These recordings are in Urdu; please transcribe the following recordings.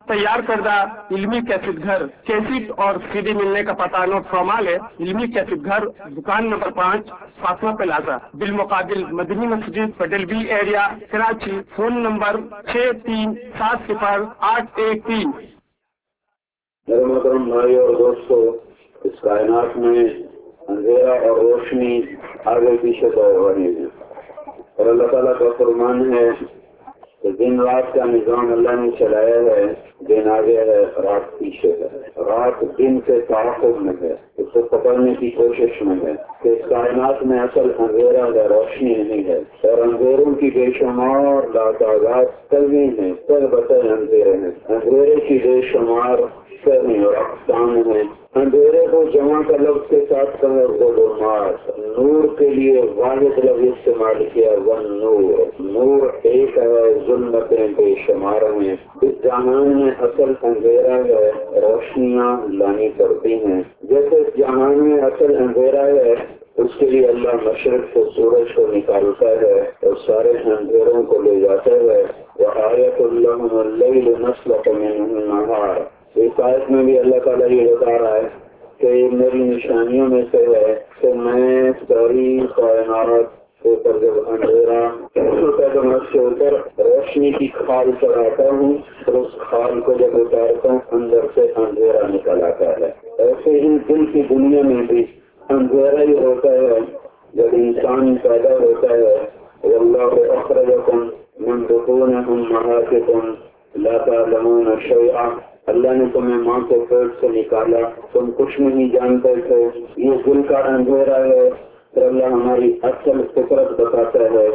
تیار کردہ علمی کیسٹ گھر کیسٹ اور سی ڈی ملنے کا پتہ نوٹ فرمال ہے۔ علمی کیسٹ گھر دکان نمبر 5 فاطمہ پلازا بالمقابل Madni Masjid Patel B area Karachi. Phone number 63708113۔ میرے محترم بھائی اور دوستو، اس کائنات میں اندھیرا اور روشنی آگے پیچھے دوڑ رہی ہے، اور اللہ تعالیٰ کا فرمان ہے کہ دن رات کا نظام اللہ نے چلایا ہے، دن آگے ہے رات پیچھے ہے، رات دن کے تعاقب میں ہے، اس کو پکڑنے کی کوشش میں ہے کہ اس کائنات میں اصل اندھیرا ہے، روشنی نہیں ہے، اور اندھیروں کی بے شمار لاتعداد کمی ہیں، سر بطر اندھیرے ہیں، اندھیرے کی بے شمار کمی اور اقسام ہیں۔ اندھیرے کو جمع کا لفظ کے ساتھ کہا ظلمات، نور کے لیے واحد لفظ استعمال کیا ون نور، نور ایک ہے، ظلمتیں بے شمار ہیں۔ اس جہان میں اصل اندھیرا ہے، روشنیاں لانی پڑتی ہیں۔ جیسے اس جہان میں اصل اندھیرا ہے، اس کے لیے اللہ مشرق سے سورج کو نکالتا ہے اور سارے اندھیروں کو لے جاتا ہے۔ وآیۃ لہم اللیل نسلخ منہ النہار، اس آیت میں بھی اللہ تعالیٰ یہ بتا رہا ہے کہ میری نشانیوں میں سے ہے کہ میں ساری کائنات کے اوپر جب اندھیرا کے اوپر روشنی کی کھال چڑھاتا ہوں اور اس کھال کو جب اتارتا ہوں اندر سے اندھیرا نکل آتا ہے۔ ایسے ہی دل کی دنیا میں بھی اندھیرا ہی ہوتا ہے جب انسان پیدا ہوتا ہے۔ واللہ اخرجکم من بطون امہاتکم لا تعلمون شیئا، اللہ نے تمہیں ماں کے پیٹ سے نکالا، تم کچھ نہیں جانتے تھے، یہ دل کا اندھیرا ہے۔ پھر اللہ ہماری اصل فطرت بتاتا ہے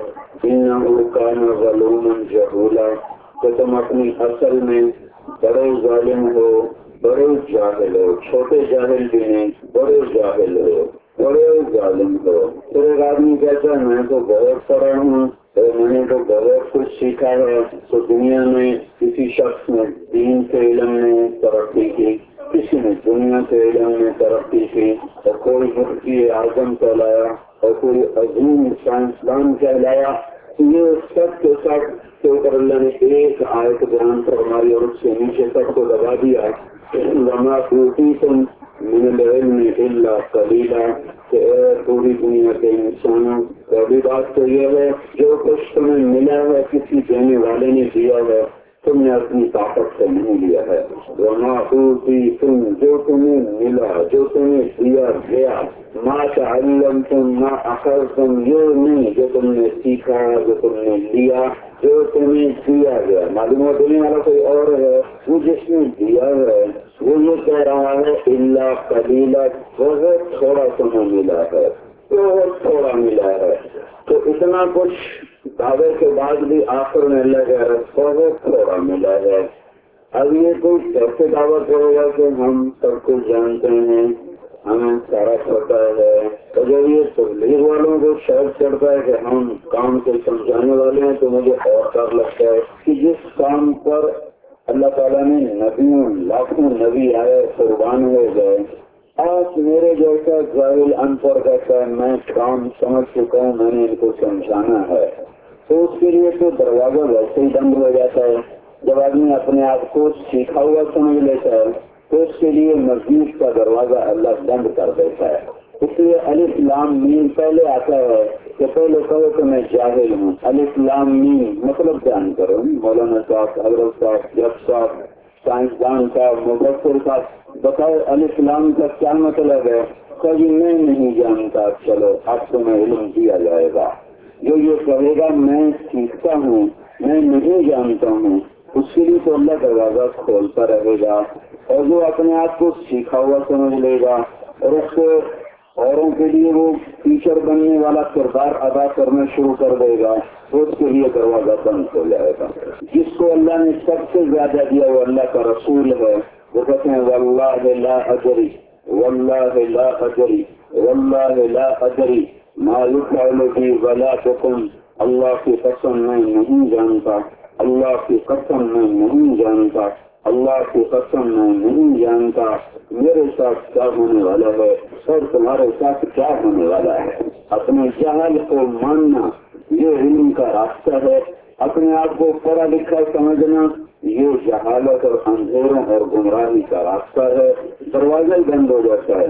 انہ کان ظلوما جہولا، کہ تم اپنی اصل میں بڑے ظالم ہو، بڑے جاہل ہو، چھوٹے جاہل بھی نہیں، بڑے جاہل ہو، بڑے ظالم ہو۔ پھر ایک آدمی کہتا ہے میں تو بہت پڑھا ہوں، میں نے تو بہت کچھ سیکھا ہے۔ تو دنیا میں کسی شخص نے دین کے علم میں ترقی کی، کسی نے دنیا کے علم میں ترقی کی، اور کوئی مفتی اعظم کہلایا اور کوئی عظیم سائنسدان کہلایا۔ یہ سب کے سب کے اوپر اللہ نے ایک آیت بیان فرمائی اور اس سے نیچے سب کو دبا دیا وما اوتیتم من العلم الا قلیلا، کہ اے پوری دنیا کے انسانوں، پہلی بات تو یہ ہے جو کچھ تمہیں ملا ہے کسی دینے والے نے دیا ہے، تم نے اپنی طاقت سے نہیں لیا ہے۔ وما اوتیتم، جو تمہیں ملا، جو تمہیں دیا گیا، ما تعلمتم ما اخذتم، یہ نہیں جو تم نے سیکھا، جو تم نے لیا، جو تمہیں دیا گیا۔ معلوم ہو دینے والا کوئی اور ہے، وہ جس نے دیا ہے وہ یہ کہہ رہا ہے الا قلیلا، بہت تھوڑا تمہیں ملا ہے، بہت تھوڑا ملا ہے۔ تو اتنا کچھ دعوے کے بعد بھی آخر میں اللہ کہہ رہا ہے بہت تھوڑا ملا ہے۔ اب یہ کوئی کیسے دعویٰ کرے گا کہ ہم سب کچھ جانتے ہیں، ہمیں سارا پتا ہے؟ اور جب یہ تبلیغ والوں کو شوق چڑھتا ہے کہ ہم کام کو سمجھانے والے ہیں تو مجھے اور ڈر لگتا ہے کہ جس کام پر اللہ تعالیٰ نے نبیوں لاکھوں نبی آئے قربان ہو گئے، آج میرے جیسا جاہل ان پڑھ کہتا ہے میں کام سمجھ چکا ہوں، میں نے ان کو سمجھانا ہے، تو اس کے لیے تو دروازہ ویسے ہی بند ہو جاتا ہے۔ جب آدمی اپنے آپ کو سیکھا ہوا سمجھ لیتا ہے تو اس کے لیے مزید کا دروازہ اللہ بند کر دیتا ہے۔ اس لیے الف لام میم پہلے آتا ہے کہ پہلے کہو کہ میں جاہل ہوں۔ الف لام میم مطلب بیان کرو، مولانا صاحب، حضرت صاحب، جج صاحب، سائنسدان صاحب، مبصر صاحب، بتاؤ الف لام کا کیا مطلب ہے؟ کبھی میں نہیں جانتا، چلو اب تمہیں علم دیا جائے گا۔ جو یہ کہے گا میں سیکھتا ہوں، میں نہیں جانتا ہوں، اس کے لیے تو اللہ دروازہ کھولتا رہے گا۔ اور جو اپنے آپ کو سیکھا ہوا سمجھ لے گا اور اس کو اوروں کے لیے وہ ٹیچر بننے والا کردار ادا کرنا شروع کر دے گا تو اس کے لیے دروازہ بند ہو جائے گا۔ جس کو اللہ نے سب سے زیادہ دیا وہ اللہ کا رسول ہے، وہ کہتے ہیں واللہ لا ادری، واللہ لا ادری، واللہ لا ادری ما یفعل بی ولا بکم، اللہ کی قسم میں نہیں جانتا، اللہ کی قسم میں نہیں جانتا، اللہ کی قسم میں نہیں جانتا میرے ساتھ کیا ہونے والا ہے اور تمہارے ساتھ کیا ہونے والا ہے۔ اپنے جہل کو ماننا یہ علم کا راستہ ہے، اپنے آپ کو پڑھا لکھا سمجھنا یہ جہالت اور اندھیروں اور گمراہی کا راستہ ہے، دروازہ ہی بند ہو جاتا ہے۔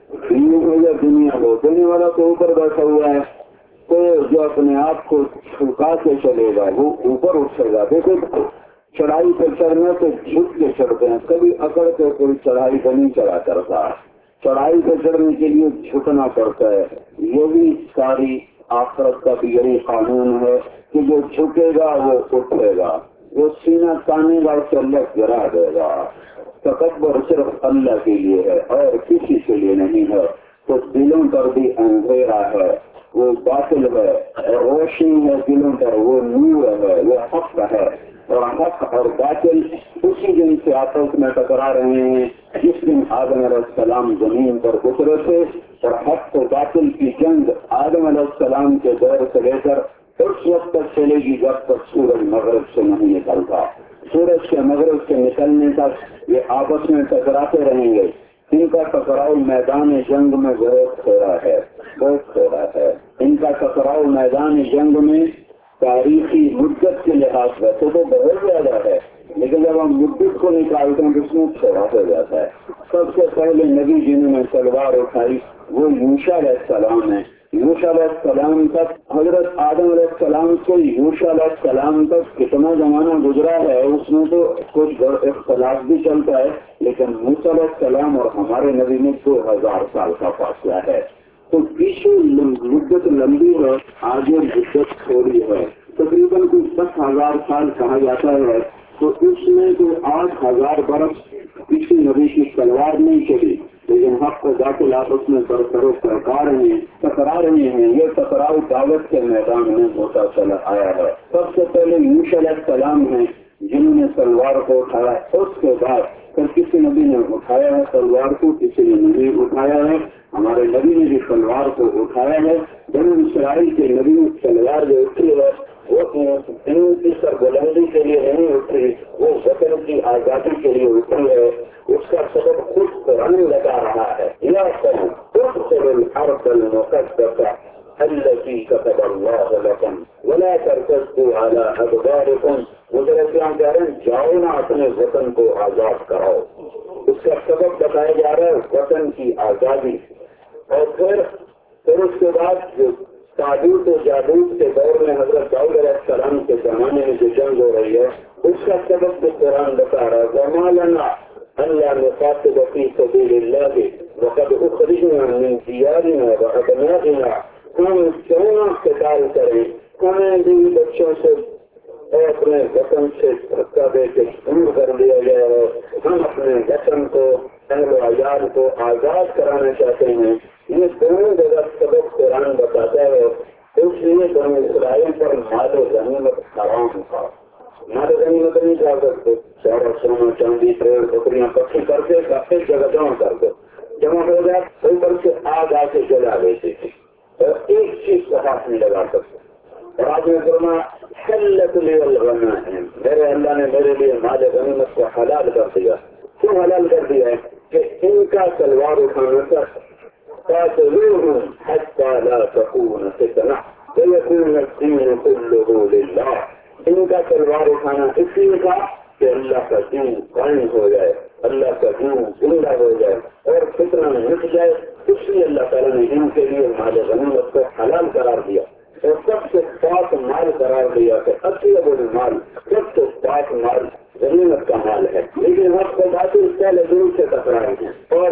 دنیا کو دینے والا تو اوپر بیٹھا ہوا ہے، تو جو اپنے آپ کو چھکا کے چلے گا وہ اوپر اٹھے گا۔ دیکھو چڑھائی پہ چڑھنا تو جھک کے چڑھتے ہیں، کبھی اکڑ کے کوئی چڑھائی پہ نہیں چڑھا کرتا، چڑھائی پہ چڑھنے کے لیے جھکنا پڑتا ہے۔ یہ بھی ساری آخرت کا بھی یہی قانون ہے کہ جو جھکے گا وہ اٹھے گا، جو سینہ تانے گا اسے اللہ گرا دے گا۔ تکبر صرف اللہ کے لیے ہے اور کسی کے لیے نہیں ہے۔ تو دلوں پر بھی اندھیرا ہے، وہ باطل ہے، روشنی ہے دلوں پر، وہ نور ہے، وہ حق ہے، اور حق اور باطل اسی دن سے آپس میں ٹکرا رہے ہیں جس دن آدم علیہ السلام زمین پر اترے تھے، اور حق و باطل کی جنگ آدم علیہ السلام کے دور سے لے کر اس وقت تک چلے گی جب تک سورج مغرب سے نہیں نکلتا۔ سورج کے مغرب سے نکلنے تک یہ آپس میں ٹکراتے رہیں گے۔ ان کا ٹکراؤ میدان جنگ میں بہت تھوڑا ہے، بہت تھوڑا ہے۔ ان کا ٹکراؤ میدان جنگ میں تاریخی مدت کے لحاظ سے تو بہت زیادہ ہے، لیکن جب ہم مدت کو نکالتے ہیں تو اس میں تھوڑا ہو جاتا ہے۔ سب سے پہلے نبی جنہوں نے تلوار اٹھائی وہ یوشع علیہ السلام ہے۔ یوشع علیہ السلام تک حضرت آدم علیہ السلام سے یوشع علیہ السلام تک کتنا زمانہ گزرا ہے اس میں تو کچھ اختلاف بھی چلتا ہے، لیکن موسیٰ علیہ السلام اور ہمارے نبی میں 2000 سال کا فاصلہ ہے۔ تو پیچھے مدت لمبی ہے، آگے مدت تھوڑی ہے، تقریباً کوئی 10,000 سال کہا جاتا ہے۔ تو اس میں جو 8,000 برس کسی نبی کی تلوار نہیں چلی، لیکن حق کو باطل آپس میں ٹکرا رہے ہیں۔ یہ ٹکراؤ دعوت کے میدان میں ہوتا چلا آیا ہے۔ سب سے پہلے یوشع علیہ السلام ہیں جنہوں نے تلوار کو اٹھایا، اس کے بعد پھر کسی نبی نے اٹھایا ہے تلوار کو، کسی نے نہیں اٹھایا ہے۔ ہمارے نبی نے بھی تلوار کو اٹھایا ہے۔ بنو اسرائیل کے نبی تلوار جو اٹھی ہے وہ ان کی سربلندی کے لیے نہیں اٹھی، وہ وطن کی آزادی کے لیے اٹھی ہے۔ اس کا سبب خود قرآن لگا رہا ہے، یا تدخلوا الارض المقدسة التي كتب الله لكم ولا ترتدوا على ادباركم۔ مجھے اسلام کہہ رہے ہیں جاؤ نہ اپنے وطن کو آزاد کراؤ۔ اس کا سبب بتایا جا رہا ہے وطن کی آزادی۔ اور پھر اس کے بعد جو تابوت و جادوت کے دور میں حضرت داؤد علیہ السلام کے زمانے میں جو جنگ ہو رہی ہے اس کا سبب بھی قرآن بتا رہا ہے۔ وما لنا الا نقاتل في سبيل الله وقد اخرجنا من ديارنا وابنائنا۔ ہم کیوں نہ قتال کریں، ہمیں بھی بچوں سے اور اپنے وطن سے دھکا دے کے دور کر دیا گیا ہے۔ ہم اپنے وطن کو، اہل و عیال کو آزاد کرانا چاہتے ہیں۔ یہ دونوں جگہ سبب قرآن بتاتا ہے، اس لیے بنو اسرائیل پر مال و غنیمت حرام تھا۔ مال و غنیمت نہیں کھا سکتے، سارا سونا چاندی پیڑ بکریاں پکھی کر کے ایک جگہ جمع ہو جائے، اوپر سے آگ آ کے جلا دیتے تھے اور ایک چیز کو ہاتھ نہیں لگا سکتے۔ اور آج میں فرمایا حلت لی الغنائم، میرے اللہ نے میرے لیے مال غنیمت کو حلال کر دیا۔ کیوں حلال کر دیا ہے؟ کہ ان کا تلوار اٹھانا تک قاتلوهم حتى لا تكون فتنة ويكون الدين كله لله۔ ان کا تلوار اٹھانا اس لیے تھا کہ اللہ کا دین قائم ہو جائے، اللہ کا دین زندہ ہو جائے اور فتنہ مٹ جائے۔ اس لیے اللہ تعالیٰ نے ان کے لیے مال غنیمت کو حلال قرار دیا اور سب سے پاک مال قرار دیا کہ اطیب المال، سب سے پاک مال غنیمت کا مال ہے۔ لیکن وقت کے باطل پہلے دور سے ٹکرائے ہیں اور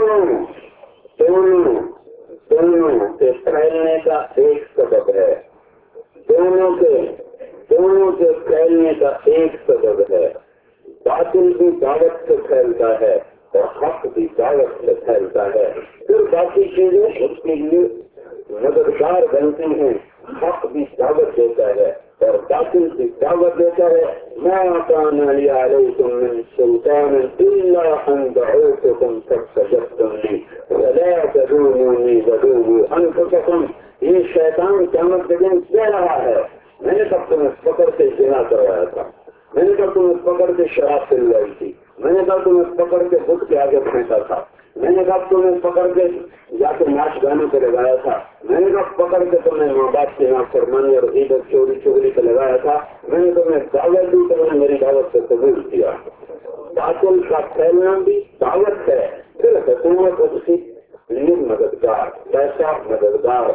دونوں کے پھیلنے کا ایک سبب ہے، دونوں کے پھیلنے کا ایک سبب ہے۔ باطل بھی دعوت سے پھیلتا ہے اور حق بھی دعوت سے پھیلتا ہے، پھر باقی چیزیں اس کے لیے مددگار بنتی ہیں۔ حق بھی دعوت دیتا ہے اور باطل بھی دعوت دیتا ہے۔ ما كان لي عليكم من سلطان إلا أن دعوتكم فاستجبتم لي ولا تلوموني ولوموا أنفسكم۔ یہ شیطان قیامت کے دن کہہ رہا ہے میں نے کب تمہیں پکڑ کے زنا کروایا تھا، میں نے کب تمہیں پکڑ کے شراب پلوائی تھی، میں نے کب تمہیں پکڑ کے بت کے آگے پھینکا تھا، میں نے کب تمہیں پکڑ کے جا کے ناچ گانے پہ لگایا تھا، میں نے پکڑ کے تمہیں ماں باپ کی نافرمانی اور عزت چوری چوری پہ لگایا تھا، میں نے تمہیں دعوت دی، تم نے میری دعوت سے قبول کیا۔ باطل کا پھیلنا بھی دعوت ہے، پھر حکومت اس کی مددگار، پیسہ مددگار،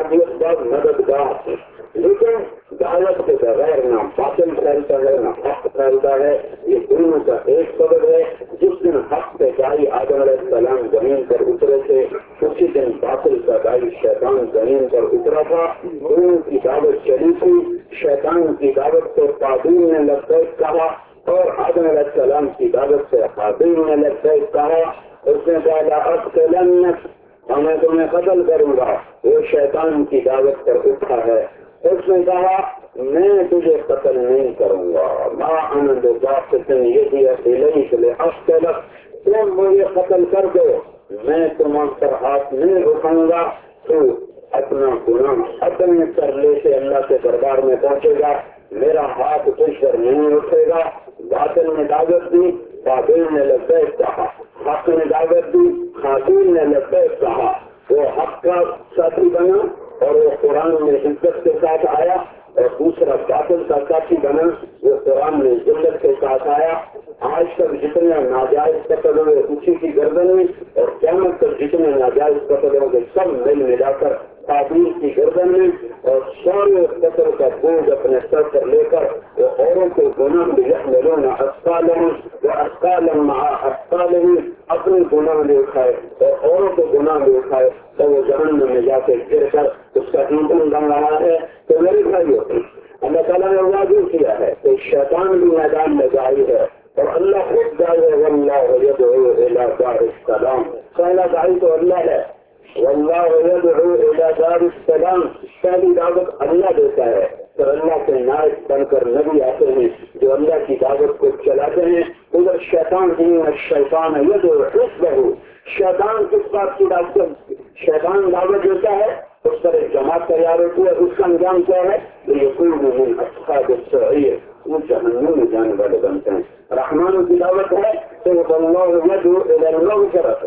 مدد مددگار، لیکن دعوت کے بغیر نہ باطل پھیلتا ہے نہ حق پھیلتا ہے۔ یہ دونوں کا ایک سبب ہے۔ جس دن حق کے دائی آدم علیہ السلام زمین پر اترے تھے، اسی دن باطل کا دائی شیطان زمین پر اترا تھا۔ دونوں کی دعوت چلی تھی، شیطان کی دعوت کو قابل نے لبیک کہا اور آدم علیہ السلام کی دعوت سے قابل نے لبیک کہا۔ اس نے کہا لأقتلنک، میں تمہیں قتل کروں گا۔ وہ شیطان کی دعوت پر اٹھا ہے۔ اس نے کہا میں تجھے قتل نہیں کروں گا، ما انا بباسط یدی الیک لأقتلک، تم مجھے قتل کر دو، میں تمہارے پر ہاتھ نہیں اٹھاؤں گا۔ تو اپنا گناہ اپنے کر لے سے اللہ کے دربار میں پہنچے گا، میرا ہاتھ تجھ پر نہیں اٹھے گا۔ باطل نے دعوت دی، قابل نے لبیک کہا، حق نے دعوت دی، خاتون نے لبیک کہا۔ وہ حق کا ساتھی بنا اور وہ قرآن میں عزت کے ساتھ آیا، اور دوسرا باطل کا ساتھی بنا، وہ قرآن میں ذلت کے ساتھ آیا۔ آج تک جتنے ناجائز قتل ہوئے اسی کی گردن میں، اور قیامت تک جتنے ناجائز قتل ہوں گے سب مل ملا کر قابل کی گردن میں، اور سارے قتل کا بوجھ اپنے سر پر لے کر وہ اوروں کو گناہ میں یحملون اثقالهم واثقالا مع اثقالهم، اپنے گناہ میں اٹھائے اور اوروں کو گناہ میں اٹھائے، تو وہ جہنم میں جا کے گر کر اس کا ایندھن بن رہا ہے۔ تو میرے بھائیو، اللہ تعالیٰ نے واضح کیا ہے کہ شیطان بھی میدان میں جاری ہے، اور اللہ خود دائی ہے، واللہ یدعو الی دار السلام، پہلا دائی تو اللہ ہے، واللہ یدعو الی دار السلام، پہلی دعوت اللہ دیتا ہے، پھر اللہ کے نائب بن کر نبی آتے ہیں جو اللہ کی دعوت کو چلاتے ہیں۔ ادھر شیطان الشیطان یدعو حزبہ، شیطان کس بات کی دعوت؟ شیطان دعوت دیتا ہے، اس پر ایک جماعت تیار ہوتی ہے، اس کا انجام کیا ہے؟ یکون من اصحاب السعیر، وہ جہنم میں جانے والے بنتے ہیں۔ رحمان کی دعوت ہے تو واللہ یدعو الی المغفرۃ،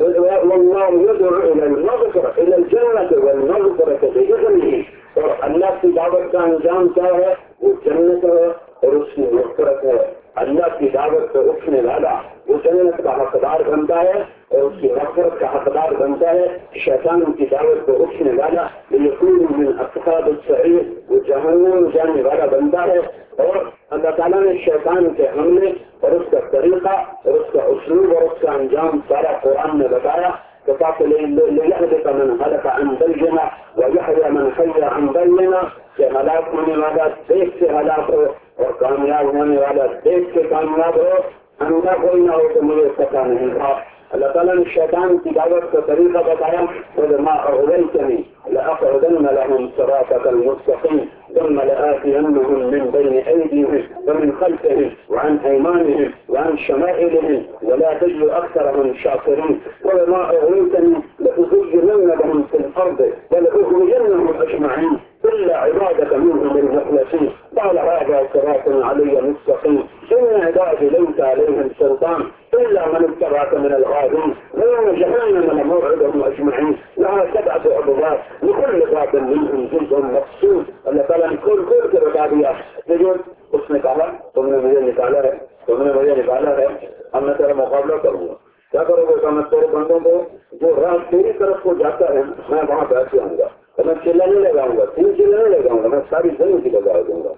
واللہ یدعو الی المغفرۃ الی الجنۃ والمغفرۃ بإذنہ، اور اللہ کی دعوت کا انجام کیا ہے؟ وہ جنت ہے اور اس کی مغفرت ہے۔ اللہ کی دعوت سے اٹھنے والا وہ جنت کا حقدار بنتا ہے اور اس کی مغفرت کا حقدار بنتا ہے۔ شیطان کی دعوت کو اٹھنے والا یکون من اصحاب السعیر، وہ جہنم جانے والا بنتا ہے۔ اور اللہ تعالیٰ نے شیطان کے حملے اور اس کا طریقہ اور اس کا اسلوب اور اس کا انجام سارا قرآن میں بتایا کہ تاکہ ليهلك من هلك عن بينہ ويحيى من حي عن بينہ، کہ ہلاک ہونے والا دیکھ سے ہلاک ہو اور کامیاب ہونے والا دیکھ سے کامیاب ہو، اندھا کوئی نہ ہو تو مجھے پتا نہیں تھا۔ اللہ تعالیٰ نے شیطان کی دعوت کا طریقہ بتایا، وَلَمَا أَغْوَيْتَنِي لَأَقْعُدَنَّ لَهُمْ صِرَاطَكَ الْمُسْتَقِيمَ ثُمَّ لَآتِيَنَّهُمْ مِنْ بَيْنِ أَيْدِيهِمْ وَمِنْ خَلْفِهِمْ وَعَنْ أَيْمَانِهِمْ وَعَنْ شَمَائِلِهِمْ وَلَا تَجِدُ أَكْثَرَهُمْ شَاكِرِينَ وَلَمَا أَغْوَيْتَنِي لَأُزَيِّنَنَّ لَهُمْ فِي الْأَرْضِ وَلَأُغْوِيَنَّهُمْ أَجْمَعِينَ إِلَّا عِبَادَكَ مِنْهُمُ الْمُخْلَصِينَ قَالَ هَذَا صِرَاطٌ عَلَيَّ مُسْتَقِيمٌ إِنَّ عِبَادِي لَيْسَ عَلَيْهِمْ سُلْطَانٌ إِلَّا مَنِ اتَّبَعَكَ مِنَ الْغَاوِينَ وَإِنَّ جَهَنَّمَ لَمَوْعِدُهُمْ أَجْمَعِينَ لَهَا سَبْعَةُ أَبْوَابٍ لِكُلِّ بَابٍ مِنْهُمْ جُزْءٌ مَقْسُومٌ۔ اللہ تعالیٰ نے کھول کھول کے بتا دیا، لیکن اس نے کہا تم نے مجھے نکالا ہے، تم نے مجھے نکالا ہے، اب میں تیرا مقابلہ کروں گا۔ کیا کرو گے؟ میں تیرے بندوں کو جو راہ تیری طرف کو جاتا ہے میں وہاں بیٹھ جاؤں گا، اور میں چلا نہیں لگاؤں گا، تین چلا نہیں لگاؤں گا، میں ساری زمین کی لگا دوں گا،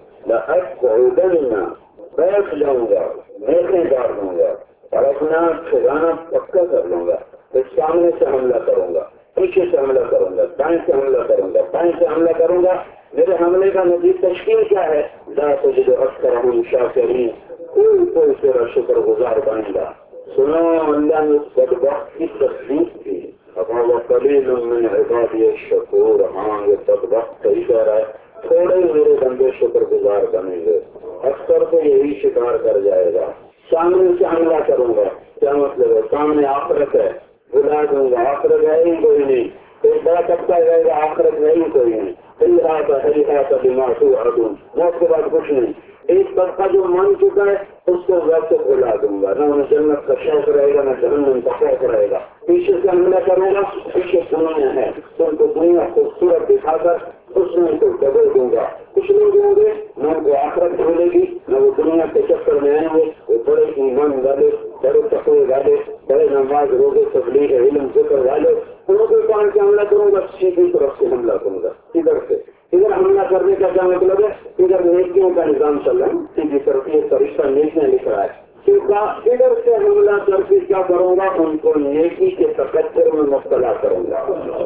لأقعدن، بیٹھ جاؤں گا، میخیں گاڑ دوں گا اور اپنا ٹھکانا پکا کر لوں گا، پھر سامنے سے حملہ کروں گا، پیچھے سے حملہ کروں گا، دائیں سے حملہ کروں گا، بائیں سے حملہ کروں گا۔ میرے حملے کا نتیجہ تشکیل کیا ہے؟ لا تجد اکثرهم شاکرین، کوئی تیرا شکر گزار بنے گا۔ سنو، اللہ نے اس بدبخت کی تصدیق کی، وقلیل من عبادی الشکور، ہاں یہ بدبخت صحیح کہہ رہا ہے، تھوڑے میرے بندے شکر گزار بنیں گے، اکثر تو یہی شکار کر جائے گا۔ سامنے سے حملہ کروں گا، کیا مطلب ہے؟ سامنے آخرت ہے، بلا دوں گا، آخرت ہے ہی کوئی نہیں، کوئی بڑا کبتا جائے گا، آخرت ہے ہی کوئی نہیں، موت کے بعد کچھ نہیں۔ ایک طبقہ جو مان چکا ہے اس کو ویسے بھلا دوں گا، نہ انہیں جنت کا شوق رہے گا نہ جہنم کا خوف رہے گا۔ پیچھے سے حملہ کرے گا، پیچھے دنیا ہے تو ان کو دنیا خوبصورت دکھا کر اس میں ان کو بدل دوں گا۔ کچھ لوگ ہوں گے نہ ان کو آخرت بھولے گی نہ وہ دنیا کے چکر میں آئیں گے، وہ بڑے ایمان والے، بڑے تقوی والے، بڑے نماز روزے تبلیغ علم ذکر والے، ان کے کان سے حملہ کروں گا، سیدھی طرف سے حملہ کروں گا، ادھر سے ادھر حملہ کرنے کا کیا مطلب ہے؟ ادھر نیکیوں کا نظام چل رہا ہے، سیدھی طرف یہ فرشتہ نیکیاں لکھ رہا ہے، ادھر سے حملہ کر کے کیا کروں گا؟ ان کو نیکی کے تقدر میں مبتلا کروں گا۔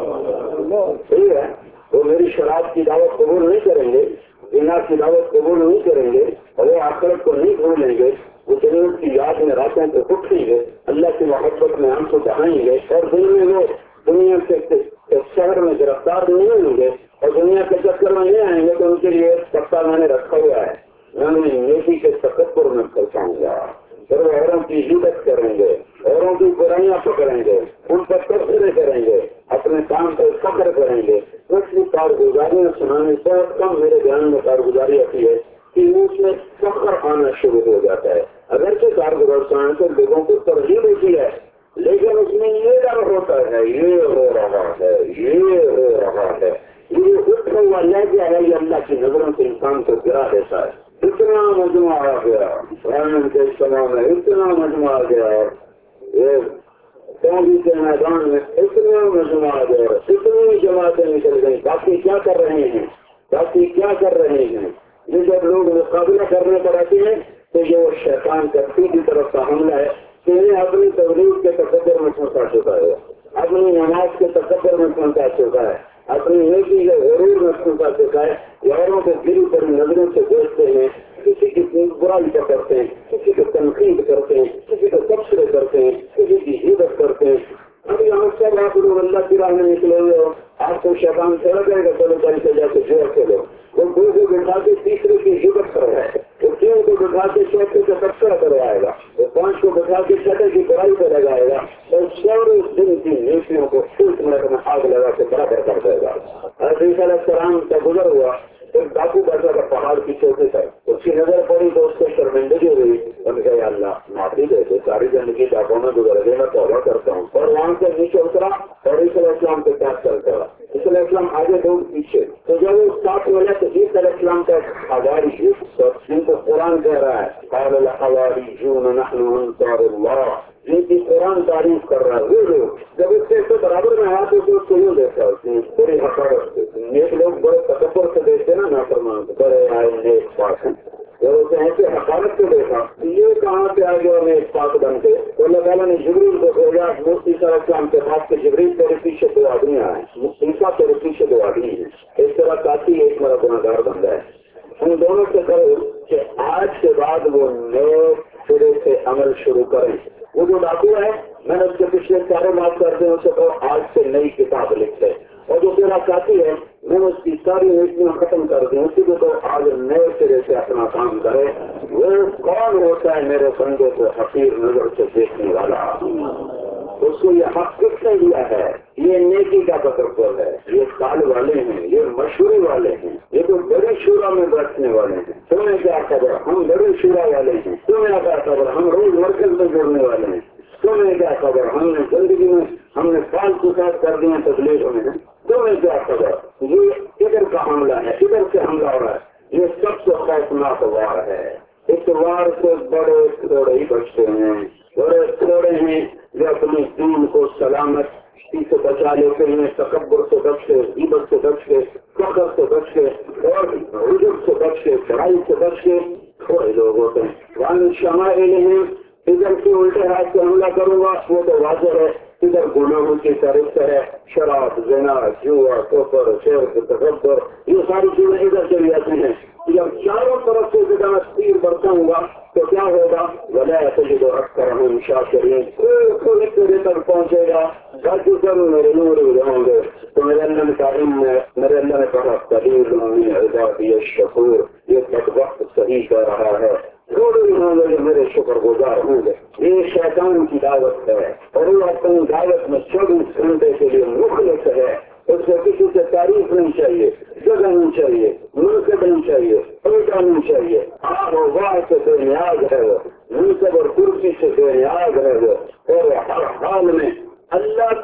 صحیح ہے، وہ میری شراب کی دعوت قبول نہیں کریں گے، زنا کی دعوت قبول نہیں کریں گے، اور وہ آخرت کو نہیں بھولیں گے، وہ جنت کی یاد میں راتوں کو اٹھیں گے، اللہ کی محبت میں آنکھوں بہائیں گے، اور دل میں وہ دنیا کے شہر میں گرفتار نہیں ہوں گے اور دنیا کے چکر میں نہیں آئیں گے، تو ان کے لیے پکا میں نے رکھا ہوا ہے، میں نیکی کے تکبر میں پہنچاؤں گا، پھر وہ اوروں کی عزت کریں گے، اوروں کی برائیاں پکڑیں گے، ان پر تبصرے کریں گے، اپنے کام پر فخر کریں گے۔ اس کی کارگزاریاں سنانے بہت کم میرے دھیان میں کارگزاری آتی ہے کہ اس میں فخر آنا شروع ہو جاتا ہے۔ اگرچہ کارگزار سنانے سے لوگوں کو ترغیب ہوتی ہے، لیکن اس میں یہ ڈر ہوتا ہے، یہ ہو رہا ہے، یہ ہو رہا ہے، یہ اٹھنے ہوا لہجہ ہے، یہ اللہ کی نظروں سے انسان کو گرا دیتا ہے۔ اتنا مجموعہ آ گیا رامن کے اجتماع میں، اتنا مجموعہ آ گیا، یہ چاندی کے میدان میں اتنا مجموعہ آ گیا، اتنی جماعتیں نکل گئی، باقی کیا کر رہے ہیں؟ باقی کیا کر رہے ہیں؟ یہ جب لوگ مقابلہ کرنے پر آتے ہیں تو یہ وہ شیطان کا سیدھی طرف کا حملہ ہے کہ انہیں اپنی تقریر کے تقدر میں پہنچا چکا ہے، اپنی نماز کے تقدر میں پہنچا چکا ہے، اپنی نیکی کے غرور میں پہنچا چکا ہے، یاروں کے گری پر نظروں سے دیکھتے ہیں، کسی کی برائی پکڑتے ہیں، کسی کو تنقید کرتے ہیں، کسی کو تبصرے کرتے ہیں، کسی کی عزت کرتے ہیں۔ ابھی ہم سب آپ لوگ اللہ کی راہ میں نکلے ہوئے ہو، آپ کو شیطان چلا جائے گا، چلو چل سے جا کے جوڑ کے لو، وہ دو کو بٹھا کے تیسرے کی عزت کروائے گا، وہ تین کو بٹھا کے چوتھے کا تبصرہ کروائے گا، وہ پانچ کو بٹھا کے چھٹے کی برائی پہ لگائے گا، اور سارے دن کی نیکیوں کو ایک منٹ میں آگ لگا کے برابر کر دے گا۔ حضرت عیسیٰ علیہ السلام کا گزر ہوا، ایک ڈاکو بیٹھا تھا پہاڑ کی چوٹی پر، اس کی نظر پڑی تو اس کو شرمندگی ہوئی، ان کہ یا اللہ معافی دے دے، ساری زندگی ڈاکوں میں گزر گئی، میں توبہ کرتا ہوں، اور وہاں سے نیچے اترا اور عیسیٰ علیہ السلام کے ساتھ چلتا رہا، عیسیٰ علیہ السلام آگے دور پیچھے، تو جب وہ ساتھ ملا تو عیسیٰ علیہ السلام کا حواری جن کو قرآن کہہ رہا ہے قال الحواریون نحن انصار اللہ، جن کی قرآن تعریف کر رہا ہے، وہ لوگ جب اس سے برابر میں آیا تو اس کو یوں دیکھا، اس نے بڑی حقارت سے، نیک لوگ بڑے تکبر سے دیکھتے نا نافرمان، بڑے آئے نیک پاک ہیں، جب اسے ایسے حقارت سے دیکھا یہ کہاں سے آ گیا نیک پاک بن کے، تو اللہ تعالیٰ نے جبریل کو بھیجا، عیسیٰ علیہ السلام کے پاس کے جبریل تیرے پیچھے دو آدمی آئے، عیسیٰ تیرے پیچھے دو آدمی ہیں، اس طرح کافی ایک میرا گناہگار بن گیا ہے، ان دونوں سے کرو کہ آج کے بعد وہ نئے سرے سے عمل شروع کریں۔ وہ جو ڈاکو ہے میں نے اس کے پچھلے سارے بات کرتے ہیں، اسے کہو آج سے نئی کتاب لکھتے، اور جو تیرا ساتھی ہے میں نے اس کی ساری نیکیاں ختم کر دیں، اسی کو تو آج نئے سرے سے اپنا کام کرے۔ وہ کون ہوتا ہے میرے بندے کو حقیر نظر سے دیکھنے والا؟ اس کو یہ حق کس نے دیا ہے؟ یہ نیکی کا تصور ہے، یہ سال والے ہیں، یہ مشہوری والے ہیں، یہ تو بڑی شورا میں بیٹھنے والے ہیں، تمہیں کیا خبر ہم بڑی شورا والے ہیں، تمہیں کیا خبر ہم روز مرکز میں جڑنے والے ہیں، تمہیں کیا خبر ہم نے زندگی میں ہم نے سال کے ساتھ کر دیے تبلیغ میں، تمہیں کیا خبر؟ یہ ادھر کا حملہ ہے، ادھر سے حملہ ہو رہا ہے، یہ سب سے خوفناک وار ہے۔ اس وار سے بڑے تھوڑے ہی بچتے ہیں، بڑے تھوڑے ہیں جو اپنی دین کو سلامت سے بچا لیتے ہیں، تکبر سے بچ کے، عبادت سے بچ کے، فخر سے بچ کے، اور عجب سے بچ کے، چڑھائی سے بچ کے تھوڑے لوگ ہوتے ہیں۔ وہاں شمائلہم، ادھر سے الٹے ہاتھ سے حملہ کروں گا وہ تو واضح ہے، ادھر گناہوں کی طرف ہے، شراب، زنا، جوا، کفر، شرک، تکبر، یہ ساری چیزیں ادھر چلی جاتی ہیں۔ جب چاروں طرف سے جب تیر برتاؤں گا تو کیا ہوگا؟ ولا تجد اکثرهم شاکرین، کوئی تیرے تک پہنچے گا سب میرے نور ہوں گے۔ تو میرے اللہ نے کہا میرے اللہ نے کہا قلیل من عبادی الشکور، یہ بدبخت صحیح کہہ رہا ہے، تھوڑے ہوں گے جو میرے شکر گزار ہوں گے۔ یہ شیطان کی دعوت ہے اور وہ اپنی دعوت میں 24 گھنٹے کے لیے مخلص ہے، اس سے کسی سے تعریف نہیں چاہیے، جگہ نہیں چاہیے، منصب نہیں چاہیے، عہدہ نہیں چاہیے، آب و ہوا سے بے نیاز ہے وہ، منصب اور کرسی سے بے نیاز ہے وہ، اور ہر حال میں اللہ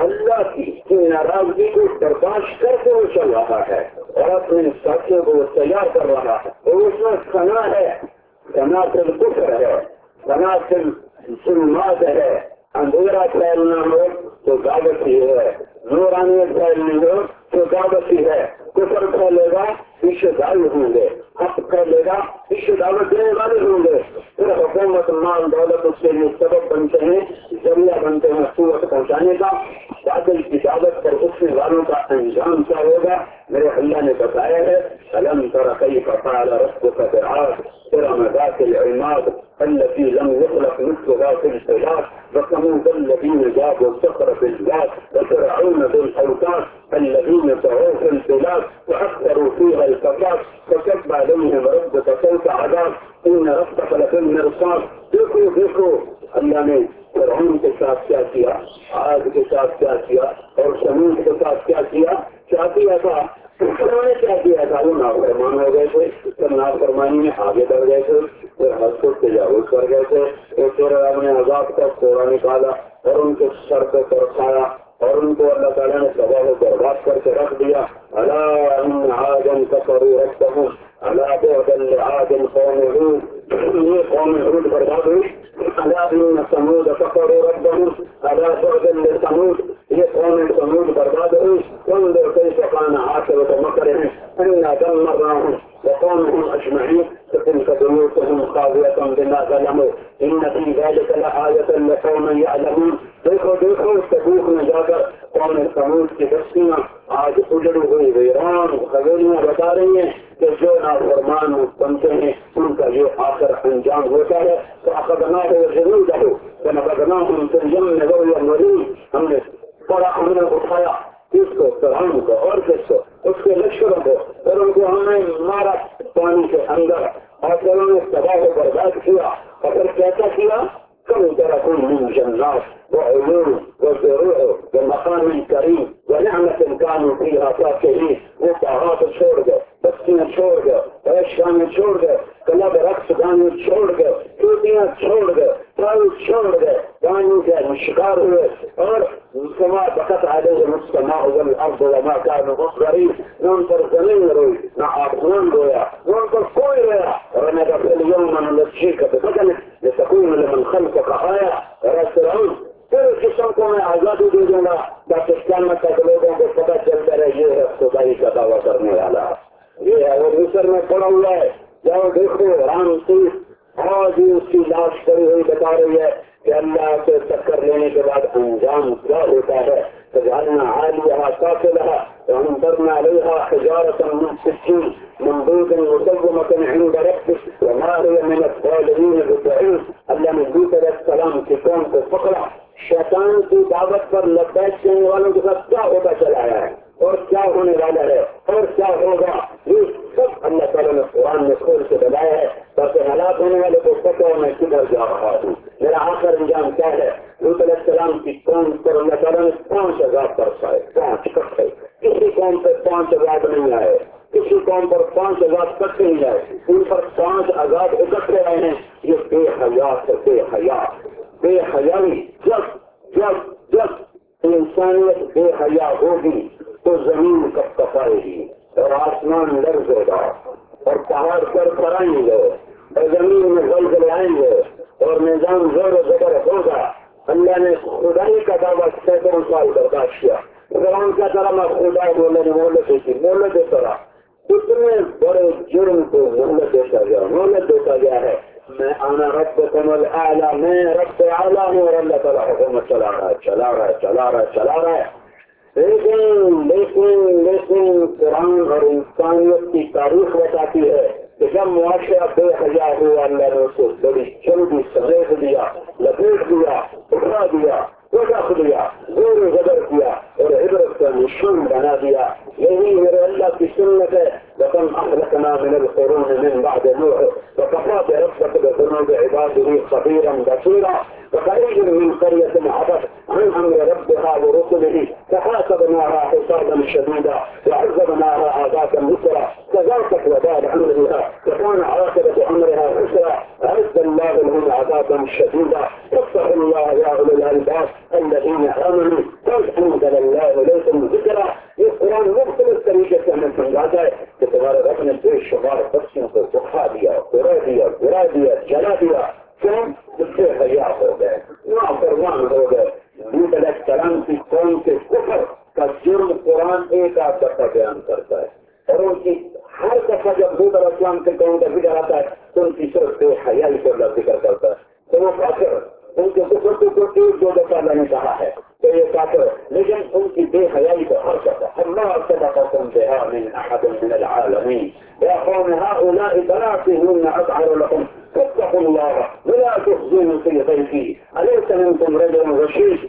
کی ناراضگی کو برداشت کر کے وہ چل رہا ہے اور اپنے ساتھیوں کو وہ تیار کر رہا ہے، اور اس میں ثنا ہے، ثنا فل کفر ہے، ثنا فل ظلمات ہے، اندھیرا پھیلنا ہو تو دعوت ہی ہے، نورانیت پھیلنی ہو تو دعوت ہی ہے، کفر پھیلے گا پیچھے دائی ہوں گے، حق پھیلے گا پیچھے دعوت دینے والے ہوں گے، پھر حکومت مال دولت اس کے لیے سبب بنتے ہیں، ذریعہ بنتے ہیں قوت پہنچانے کا، باطل کی دعوت پر اٹھنے والوں کا انجام کیا ہوگا؟ میرے اللہ نے بتایا ہے ألم تر كيف فعل ربك بعاد إرم ذات العماد التي لم يخلق مثلها في البلاد وثمود الذين جابوا الصخر في البلاد وفرعون ذي الأوتاد الذين طغوا في البلاد وأكثروا فيها الفساد فكتب عليهم ربك صوت عذاب إن ربك لبالمرصاد. دیکھو اللہ نے فرعون کے ساتھ کیا کیا، عاد کے ساتھ کیا کیا، اور ثمود کے ساتھ کیا کیا تھا. انہوں نے کیا کیا تھا؟ وہ نافرمان ہو گئے تھے، پھر نافرمانی میں آگے بڑھ گئے تھے، پھر حد کو تجاوز کر گئے تھے، پھر ہم نے عذاب کا کوڑا نکالا اور ان کے سر پہ برسایا اور ان کو اللہ تعالیٰ نے تباہ و برباد کر کے رکھ دیا. الا ان عادا كفروا ربهم الا بعدا لعاد قوم هود. یہ قوم ہود برباد ہوئی. الا ان ثمود كفروا ربهم الا بعدا لثمود. یہ قوم ثمود برباد ہوئی. انظر كيف كان عاقبة مكرهم انا دمرناهم وقومهم اجمعين فتلك بيوتهم خاوية بما ظلموا ان في ذلك لآية لقوم يعلمون. دیکھو تبوک میں جا کر قوم ثمود کی بستیاں آج اجڑی ہوئی ویران حویلیاں بتا رہی ہیں کہ جو نافرمان بنتے ہیں ان کا یہ آخر انجام ہوتا ہے. تو اخذناہ وجنودہ فنبذناہم فی الیم وهو ملیم. ہم نے اٹھایا کس کو؟ فرعون کو. اور کس کو؟ اس کے لشکروں کو. پھر ان کو ہم نے مارا پانی کے اندر اور پھر انہوں نے تباہ و برباد کیا. اور پھر کیسا کیا؟ كم تركوا من جنات وعيون وزروع ومقام كريم ونعمة كانوا فيها فاكهين. وطاعات چھوڑ گئے، بستیاں چھوڑ گئے، عیشخانے چھوڑ گئے، کلب رقص گانے چھوڑ گئے، چوٹیاں چھوڑ گئے، پھل چھوڑ گئے، پانی کے شکار ہوئے. اور سما بقت علیہم السماء والارض وما كانوا مصغرين. نہ ان پر زمین روئی، نہ آسمان رویا، نہ ان پر کوئی رویا. اور میں کہا اليوم ننجيك ببدنك لتكون لمن خلقك آية. اور فرعون پھر قسم کو میں آزادی دے دوں گا پاکستان میں تک لوگوں کو پتہ چلتا رہے یہ ہے خدائی کا دعویٰ کرنے والا، یہ ہے. وہ مصر میں پڑا ہوا ہے، جاؤ دیکھو رام سیف آج ہی اس کی لاش کری ہوئی بتا رہی ہے کہ اللہ سے ٹکر لینے کے بعد انجام کیا ہوتا ہے. فجعلنا عاليها سافلها وأمطرنا عليها حجارة من سجيل منضود مسومة عند ربك وما هي من الظالمين ببعيد. اللہ نے لوط علیہ السلام کی قوم کو پکڑا، شیطان کی دعوت پر لبیک کہنے والوں کے ساتھ کیا ہوتا چلا ہے اور کیا ہونے والا ہے اور کیا ہوگا، یہ سب اللہ تعالیٰ نے قرآن میں کھول کے بتایا ہے تاکہ ہلاک ہونے والے کو پتہ ہو میں کدھر جا رہا ہوں، میرا آخر انجام کیا ہے. لوط علیہ السلام کی قوم پر اللہ تعالیٰ نے 5 عذاب برسائے، 5 اکٹھے. کسی قوم پر 5 عذاب نہیں آئے، کسی قوم پر 5 عذاب تک نہیں آئے، ان پر 5 عذاب اکٹھے آئے ہیں. یہ بے حیات ہے، بے حیائی. جب انسانیت بے حیا ہوگی تو زمین کب کپائے گی اور آسمان لرزے گا اور پہاڑ پر کرائیں گے اور زمین میں زلزلے آئیں گے اور نظام زور و زبر ہوگا. اللہ نے خدائی کا دعویٰ 7 سال برداشت کیا. فرعون کا طرح میں خدا مہلت دیتا رہا. اتنے بڑے جرم کو مہلت دیتا گیا ہے. میں آنا ربکم الاعلی، میں رب اعلیٰ ہوں اور اللہ تعالیٰ حکومت چلا رہا ہے. لیکن قرآن اور انسانیت کی تاریخ بتاتی ہے کہ جب معاشرہ بے حیا ہوا اللہ نے اس کو بڑی جلدی سمیٹ دیا، لپیٹ دیا، اٹھا دیا، رکھ دیا، زور زبر کیا اور عبرت کا نشان بنا دیا. یہی میرے اللہ کی سنت ہے. وَكَمْ أَهْلَكْنَا مِنَ الْقُرُونِ مِنْ بَعْدِ نُوحٍ وَكَفَىٰ بِرَبِّكَ بِذُنُوبِ عِبَادِهِ خَبِيرًا بَصِيرًا. وخريج من قرية عبث عن أمر ربها ورسله فحاسبناها حسابا شديدا وعذبناها عذابا نكرا فذاقت وبال أمرها وكان عاقبة أمرها خسرا أعد الله لهم عذابا شديدا فاتقوا الله يا أولي الألباب الذين آمنوا واذكروا لله ليس ذكرا. یہ قرآن مختلف طریقے سے ہمیں سمجھاتا ہے کہ تمہارے رب نے بے شمار بچیوں کو دکھا دیا، گرا دیا، جلا دیا، کیوں؟ اس سے حیا ہو گئے، نافرمان ہو گئے. نوح علیہ السلام کی قوم کے کفر کا جرم قرآن ایک آدھ دفعہ بیان کرتا ہے، اور ان کی ہر دفعہ جب نوح علیہ السلام کے قوم کا ذکر آتا ہے تو ان کی صرف بے حیائی کو اللہ ذکر کرتا ہے. تو وہ کافر ان کے کفر کو ایک دو دفعہ اللہ نے کہا ہے تو یہ کافر، لیکن ان کی بے حیائی کو ہر دفعہ اللہ سبقكم بها من احد من العالمين يا قوم هؤلاء بناتي هن اطهر لكم فاتقوا الله ولا تخزوني في ضيفي اليس منكم رجل رشيد.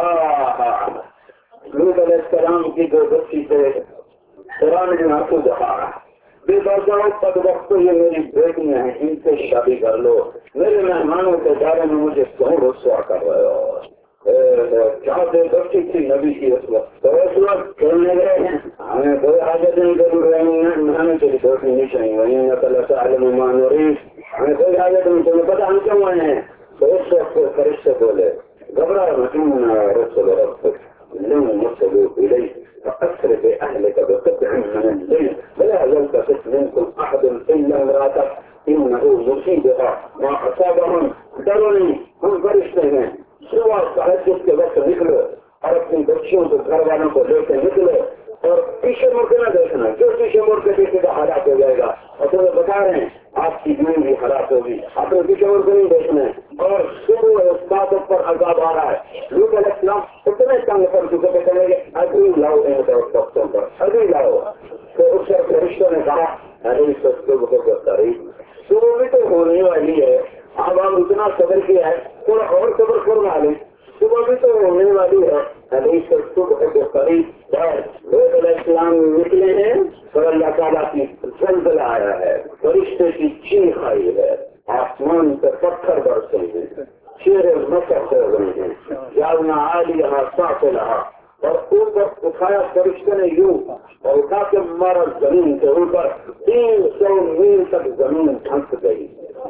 لوط علیہ السلام کی جو بچی سے قرآن نے آپ کو دکھایا بے بازاؤ پد وقت یہ میری بیٹیاں ہیں، ان سے شادی کر لو، میرے مہمانوں کے بارے میں مجھے کیوں رسوا کر رہے ہو. کیا بے بچی تھی نبی کی اس وقت، تو اس وقت کھیلنے گئے ہیں، ہمیں کوئی حاجت نہیں ضرور رہی ہے، ہمیں تیری دوستی نہیں چاہیے، وہیں اللہ تعالی مان ہو رہی، ہمیں کوئی حاجت نہیں، تمہیں پتا ہم کیوں آئے ہیں. تو اس وقت فرشتے بولے گھبرا متن رسول ربك لن يصلوا إليه فأسر بأهلك بقطع من الليل فلا يلتفت منكم أحد إلا امرأتك إنه يصيبها ما أصابهم. ضروري ہم فرشتے ہیں، صبح تہجد کے وقت نکلو اور اپنی بچیوں کو گھر والوں کو لے کے نکلو اور پیچھے مڑ کے نہ دیکھنا، جو پیچھے مڑ کے دیکھے گا ہلاک ہو جائے گا. اور تمہیں بتا رہے ہیں آپ کی بیوی بھی ہلاک ہوگی، آپ نے پیچھے مڑ کے نہیں دیکھنا. اور صبح اس بات پر عذاب آ رہا ہے. لوط علیہ السلام اتنے تنگ کر چکے کہ کہیں گے ابھی لاؤ ان وقتوں پر، ابھی لاؤ. تو اس وقت رشتوں نے کہا ارے سستے کو تاریخ صبح بھی تو ہونے والی ہے، اب ہم اتنا صبر کیا ہے تھوڑا اور صبر کروا لیں، صبح بھی تو ہونے والی ہے. صبح کے قریب لوط علیہ السلام نکلے ہیں اور اللہ تعالیٰ کی زلزلہ آیا ہے، فرشتے کی چیخ آئی ہے، آسمان سے پتھر برسے ہیں، چہرے مسخ ہو گئے ہیں، جالنا عالی یہاں صاف رہا اور اوپر اٹھایا فرشتے نے یوں اور اٹھا کے مارا زمین کے اوپر 300 میل تک زمین دھنس گئی.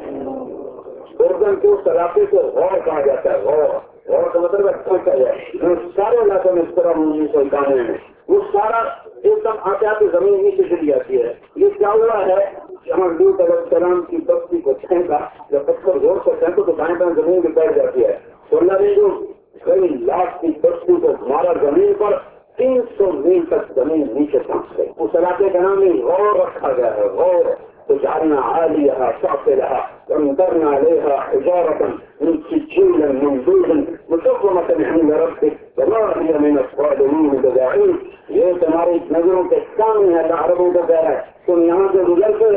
اردن کے اس علاقے کو غور کہا جاتا ہے، غور کا مطلب اچھا ہے. سارے علاقے میں اس طرح 1991 میں وہ سارا ایک دم آتے آتے زمین نیچے چلی جاتی ہے. یہ کیا ہوا ہے جہاں لوط علیہ السلام کی بستی کو پھینکا، جب پتھر زور سے پھینکو تو دائیں بائیں زمین بھی بیٹھ جاتی ہے. تو اللہ نے جو کئی لاکھ کی بستی کو مارا زمین پر 300 میل تک زمین نیچے پہنچ گئی. اس علاقے کا نام ہی غور رکھا گیا ہے، غور. وجعلنا عاليها سافلها وامطرنا عليها حجارة من سجيل منضود مسومة عند ربك وما هي من الظالمين ببعيد. یہ تمہاری نظروں کے سامنے ہے، عربوں کا کہہ ہے تم یہاں سے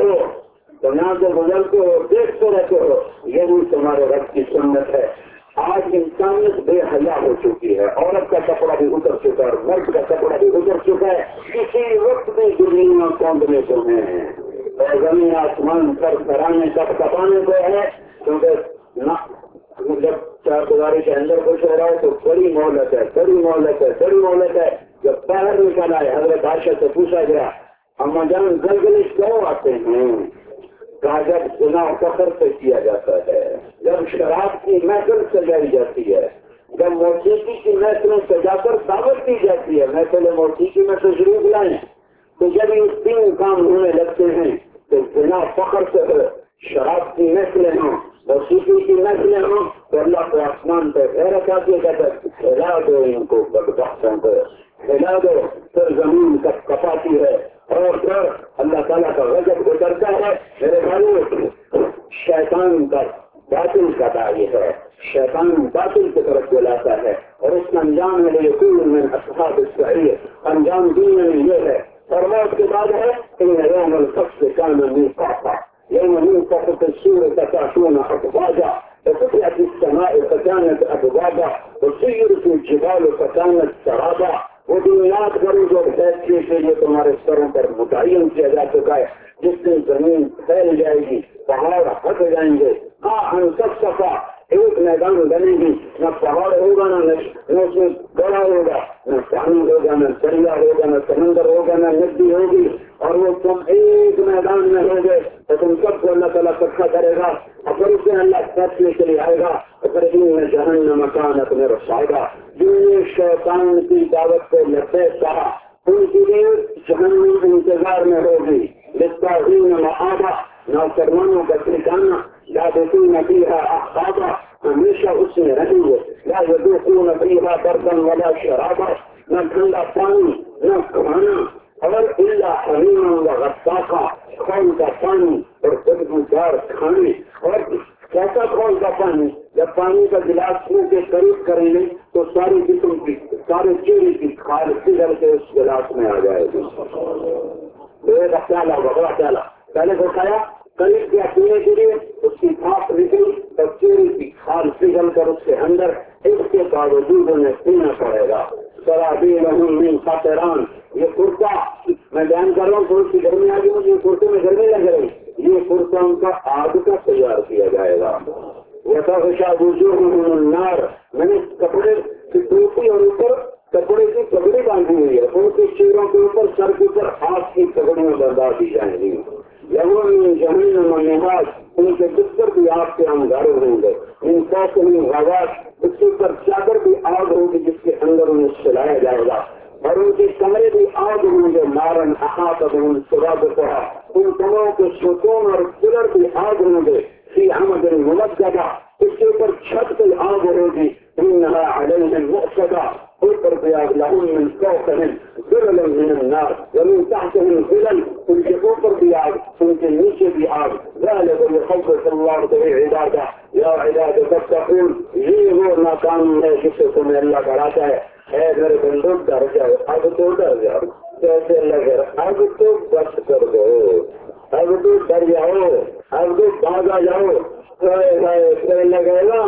گزرتے ہو، دیکھتے رہتے ہو، یہی تمہارے رب کی سنت ہے. آج انسانیت بے حیا ہو چکی ہے، عورت کا کپڑا بھی اتر چکا ہے، مرد کا کپڑا بھی اتر چکا ہے. کسی وقت بھی دنیا کوندنے کو ہیں، زمین آسمان پر کرانے تک کپانے کو ہے. کیونکہ جب چار دیواری کے اندر کچھ ہو رہا ہے تو بڑی مہلت ہے. جب باہر نکل آئے حضرت عائشہ سے پوچھا گیا اما جان زلزلے کیوں آتے ہیں؟ کہا جب گناہ فخر سے کیا جاتا ہے، جب شراب کی محفل سجائی جاتی ہے، جب موسیقی کی محفلیں سجا کر دعوت دی جاتی ہے، محفل موسیقی میں تشریف لائیں، تو جب یہ 3 کام ہونے لگتے ہیں تو گناہ فخر سے شراب کی محفلیں ہوں، موسیقی کی محفلیں ہوں، تو اللہ کو آسمان پہ غیرت آتی ہے، کہتا ہے ہلا دو ان کو، بدبختوں کو ہلا دو. پھر زمین تک کپاتی ہے اور پھر اللہ تعالیٰ کا غضب اترتا ہے. میرے بھائیو، شیطان کا باطل کا داعی ہے، شیطان باطل کی طرف بلاتا ہے اور اس کا انجام ہے لیکون من اصحاب السعیر. انجام دنیا میں یہ ہے اور موت کے بعد ہے ان یوم الفصل کان میقاتا یوم ينفخ في الصور فتأتون أفواجا وفتحت السماء فكانت أبوابا وسيرت الجبال فكانت سرابا. وہ دن یاد کرو جو فیصلے کے لیے تمہارے سروں پر متعین کیا جا چکا ہے، جس دن زمین پھیل جائے گی، پہاڑ ہٹ جائیں گے، سب صفا ایک میدان بنے گی، نہ پہاڑ ہوگا، نہ اس میں گڑھا ہوگا، نہ پانی ہوگا، نہ دریا ہوگا، نہ سمندر ہوگا، نہ ندی ہوگی، اور وہ تم ایک میدان میں ہو گئے تو تم سب کو اللہ تعالیٰ اکٹھا کرے گا، اور پھر اسے اللہ فیصلے کے لیے آئے گا، اور پھر میں جہنم مکان اپنے رسائے گا۔ جو یہ شیطان کی دعوت کو لبیک کہا ان کے لیے جہنم انتظار میں ہوگی، للطاغین مآبا، نافرمانوں کا ٹھکانہ، لابثین فیہا احقابا، ہمیشہ اس میں رہیں گے، لا یذوقون فیہا بردا ولا شرابا، نہ ٹھنڈا پانی نہ کھانا، اور الا حمیما وغساقا، خون کا پانی اور بدبودار کھانے۔ اور کیسا خون کا پانی؟ جب پانی کا گلاس منہ کے قریب کریں گے تو ساری جسم کی، سارے چہرے کی کھال پگھل کے اس گلاس میں آ جائے گی۔ پیالہ بڑا پیالہ پہلے بتایا قریب کیا پینے کے لیے، اس کی بھاپ نکلی اور چہرے کی کھال پگھل کر اس کے اندر، اس کے باوجود انہیں پینا پڑے گا۔ سرابیلہم من قطران، یہ کرتا میں بیان کر رہا ہوں، تھوڑی سی گرمی آ گئی مجھے، کرتے میں گرمی لگ رہی، یہ کرتا ان کا آگ کا تیار کیا جائے گا۔ وتغشا وجوہہم النار، میں نے کپڑے کی ٹوپی اور اوپر کپڑے کی پگڑی باندھی ہوئی ہے، ان کے چہروں کے اوپر سر کے اوپر آگ کی پگڑیاں بردار دی جائیں گی۔ لہم من جہنم مہاد، ان کے بستر بھی آگ کے انگارے ہوں گے، ان فوقہم غواش، اس کے اوپر چادر بھی آگ ہوگی جس کے اندر انہیں سلایا جائے گا، اور ان کے کمرے بھی آگ ہوں گے، نارن احاط بہم سرادقہا، ان کمروں کے ستون اور پلر بھی آگ ہوں گے، فی عمد ممددہ، اس کے اوپر چھت پہ آگ ہوگی، انہا علیہم مؤصدہ، اوپر بھی آگ، لہم من فوقہم ظلل من النار ومن تحتہم ظلل، ان کے اوپر بھی آگ، ان کے نیچے بھی آگ۔ ذالک یخوف اللہ به عبادہ، یا عباد فاتقون، یہ وہ ناکام ہے جس سے تمہیں اللہ ڈراتا ہے۔ اے میرے بندو ڈر جاؤ، اب تو ڈر جاؤ، کیسے لگے اب تو بس کر دو، اب تو ڈر جاؤ، اب تو بھاگا جاؤ، لگے گا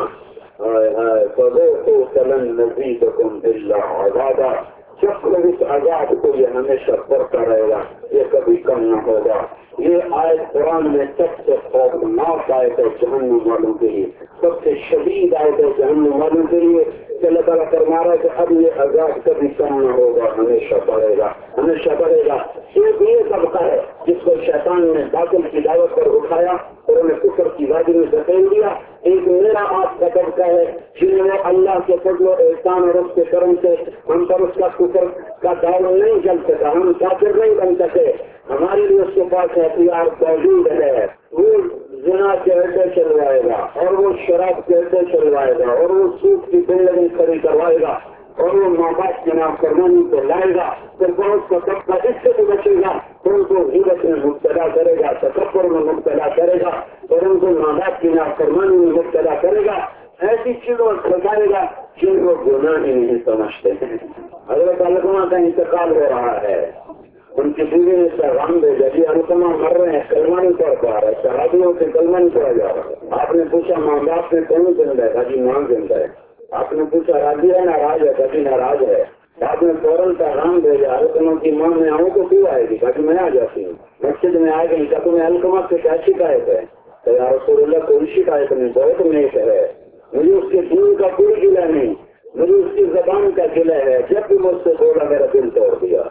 فذوقوا نزیدکم الا عذابا، اس عذاب کو یہ ہمیشہ بڑھتا رہے گا، یہ کبھی کم نہ ہوگا۔ یہ آیت قرآن میں سب سے خوفناک آیت ہے جہنم والوں کے لیے، سب سے شدید آیت ہے جہنم والوں کے لیے، کہ اللہ تعالیٰ فرما رہا ہے کہ اب یہ عذاب کبھی کم نہ ہوگا، ہمیشہ بڑھے گا، ہمیشہ بڑھے گا۔ صرف یہ طبقہ ہے جس کو شیطان نے باطل کی دعوت پر اٹھایا اور انہیں کفر کی وادی میں دھکیل دیا۔ ایک میرا آپ کا طبقہ ہے جنہوں نے اللہ کے فضل و احسان اور اس کے کرم سے ہم پر اس کا کفر کا دور نہیں چل سکا، ہم کافر نہیں بن سکے، ہمارے لیے اس کے پاس احتیاط موجود ہے۔ وہ زنا کے اڈے چلوائے گا، اور وہ شراب کے اڈے چلوائے گا، اور وہ سود کی بلڈنگ کھڑی کروائے گا، اور وہ ماں باپ کے نافرمانی کو لائے گا۔ پھر بہت کا طبقہ اس سے بھی بچے گا، ان کو غیبت میں مبتلا کرے گا، تکبر میں مبتلا کرے گا، اور ان کو ماں باپ کی نافرمانی میں مبتلا کرے گا، ایسی چیزوں بتائے گا جن کو گناہ ہی نہیں سمجھتے ہیں۔ حضرت علقمہ کا انتقال ہو رہا ہے، ان کی بیوی نے پیغام بھیجا کہ علقمہ مر رہے ہیں، کلمہ نہیں پڑھ پا رہا ہے، شرابیوں سے کلمہ نہیں پڑھا جا رہا۔ آپ نے پوچھا ماں باپ میں کون زندہ ہے؟ جی ماں زندہ ہے۔ آپ نے پوچھا راضی ہے ناراض ہے؟ کبھی ناراض ہے۔ آپ نے فوراً پیغام بھیجا علقمہ کی ماں میں آؤں تو کیوں آئے گی؟ تاکہ میں آ جاتی ہوں۔ مسجد میں آئے گی، کیا تمہیں علقمہ سے کیا شکایت ہے؟ کہ یا رسول اللہ کوئی شکایت نہیں، بہت نیک ہے، مجھے اس کے دین کا کوئی گلہ نہیں، مجھے اس کی زبان کا گلہ ہے، جب بھی مجھ سے بولا میرا دل توڑ دیا۔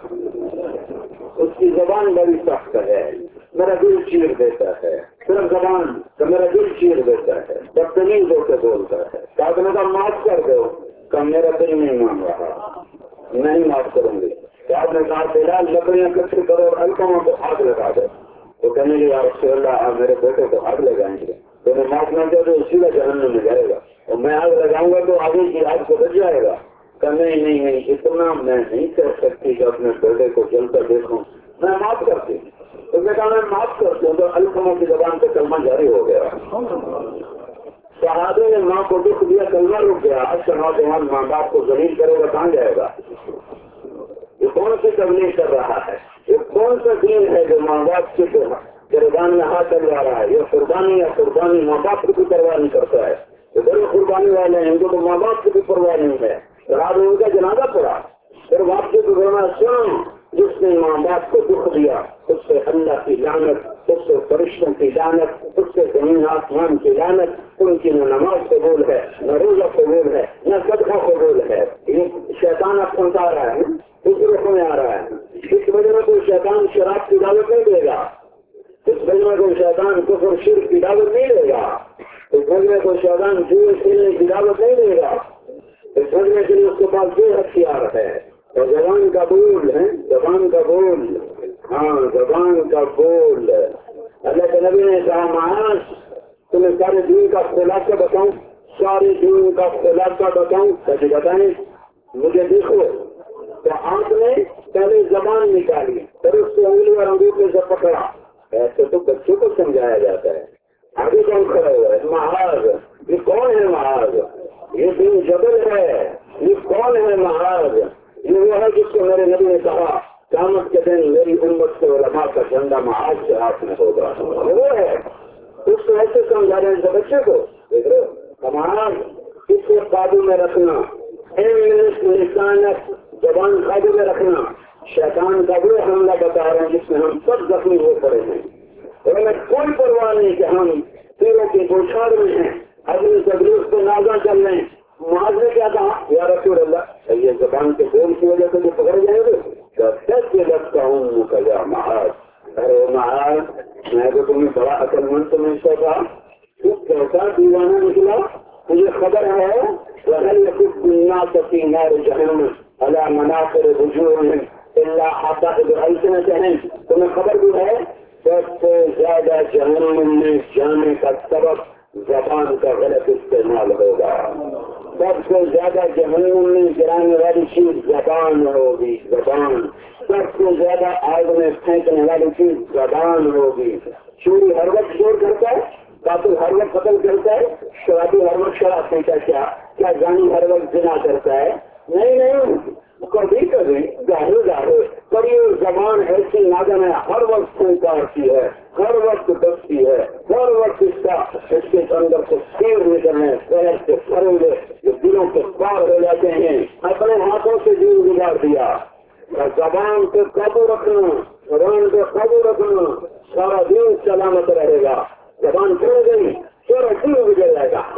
اس کی زبان بڑی سخت ہے، میرا دل چیر دیتا ہے، صرف زبان تو میرا دل چیر دیتا ہے، بدتمیز ہو کے بولتا ہے۔ کہا میں معاف کر دو، کہ میرا دل نہیں مان رہا، نہیں معاف کروں گی۔ آپ نے کہا بلال لکڑیاں اکٹھی کرو اور علقمہ کو آگ لگا دو۔ تو کہنے لگے یا رسول اللہ آپ میرے بیٹے کو آگ لگائیں گے، تو میں معاف نہ کیا تو اسی کا جہنم میں جائے گا، اور میں آگ لگاؤں گا تو آگے کی آگ کو بچ جائے گا۔ کہ نہیں اتنا میں نہیں کر سکتی کہ اپنے بیٹے کو چل کر دیکھوں، میں معاف کرتی ہوں۔ تو میں کہا میں معاف کرتی ہوں، تو علقمہ کی زبان پہ کلمہ جاری ہو گیا۔ صحابے نے ماں کو دکھ دیا، کلمہ رک گیا۔ آج کا نوجوان ماں باپ کو ذلیل کرے گا کہاں جائے گا؟ یہ کون سی تبلیغ کر رہا ہے؟ یہ کون سا دین ہے جو ماں باپ کے قربان میں ہاتھ ڈلوا رہا ہے؟ یہ قربانی یا قربانی ماں باپ کی بھی پرواہ نہیں کرتا ہے۔ یہ بڑے قربانی والے ہیں، ان کو تو ماں باپ کی بھی پرواہ نہیں ہے۔ رات ان کا جنازہ پڑا، پھر باپ کے گزرنا سن، جس نے ماں باپ کو دکھ دیا اس سے اللہ کی لعنت، اس سے فرشتوں کی لعنت، اس سے زمین آسمان کی لعنت، ان کی نہ نماز قبول ہے بولنے کی دعوت نہیں دے گا، سمجھنے کے لیے اس کے پاس بے اختیار ہے۔ اور زبان کا بول ہے، زبان کا بول، ہاں زبان کا بول۔ اللہ کے نبی نے کہا معاذ تمہیں سارے دین کا خلاصہ بتاؤں، سارے دین کا خلاصہ بتاؤں؟ کبھی بتائیں مجھے، دیکھو۔ تو آپ نے پہلے زبان نکالی، پھر اس سے انگلی اور انگوٹھے سے پکڑا۔ ایسے تو بچوں کو سمجھایا جاتا ہے۔ آگے کون کھڑا ہوا ہے؟ معاذ۔ یہ کون ہے معاذ؟ یہ دین جبل ہے۔ یہ کون ہے معاذ؟ یہ وہ ہے جس کو میرے نبی نے کہا قیامت کے دن میری امت سے علماء کا جھنڈا معاذ کے ہاتھ میں ہوگا۔ وہ ہے، اس کو ایسے سمجھا رہے ہیں بچے کو، دیکھ رہے ہو معاذ، اس کو قابو میں رکھنا، لسانت زبان قابو میں رکھنا۔ شیطان کا وہ حملہ بتا رہے ہیں جس میں ہم سب زخمی ہو پڑے ہیں، اور ہمیں کوئی پرواہ نہیں کہ ہم تیروں کی بوچھاڑ میں ہیں، اپنی تبلیغ کو نازا چل رہے ہیں۔ معاذ نے کیا کہا؟ یا رسول اللہ، یہ زبان کے بول کی وجہ سے جو پکڑ جائیں گے لگتا ہوں کیا معاذ؟ ارے معاذ میں تو تمہیں بڑا عقل مند سمجھتا تھا، تو کیسا دیوانہ نکلا؟ مجھے خبر ہے وَهَلْ يَكُبُّ النَّاسَ فِي نَارِ جَهَنَّمَ عَلَى مَنَاخِرِ وُجُوهِهِمْ إِلَّا حَصَائِدُ أَلْسِنَتِهِمْ۔ تمہیں خبر بھی ہے سب سے زیادہ جہنم میں جانے کا سبب زبان کا غلط استعمال ہوگا۔ سب سے زیادہ جہنم میں گرانے والی چیز زبان ہوگی، زبان۔ سب سے زیادہ آگ میں پھینکنے والی چیز زبان ہوگی۔ چوری ہر وقت چور کرتا ہے، قاتل ہر وقت قتل کرتا ہے، شرابی ہر وقت شراب پیتا ہے، کیا زانی ہر وقت زنا کرتا ہے؟ نہیں، کبھی کبھی ظاہر ظاہر، پر یہ زبان ایسی نادن ہے، ہر وقت پھنکارتی ہے، ہر وقت دستی ہے، ہر وقت اس کے اندر سے تیر نکلنے، پیر سے پھرے جو دلوں کے پار ہو جاتے ہیں۔ اپنے ہاتھوں سے دین گزار دیا۔ زبان پہ قابو رکھنا، زبان پہ قابو رکھنا، سارا دین سلامت رہے گا۔ زبان چھوڑ گئی پھر دین گزر جائے گا۔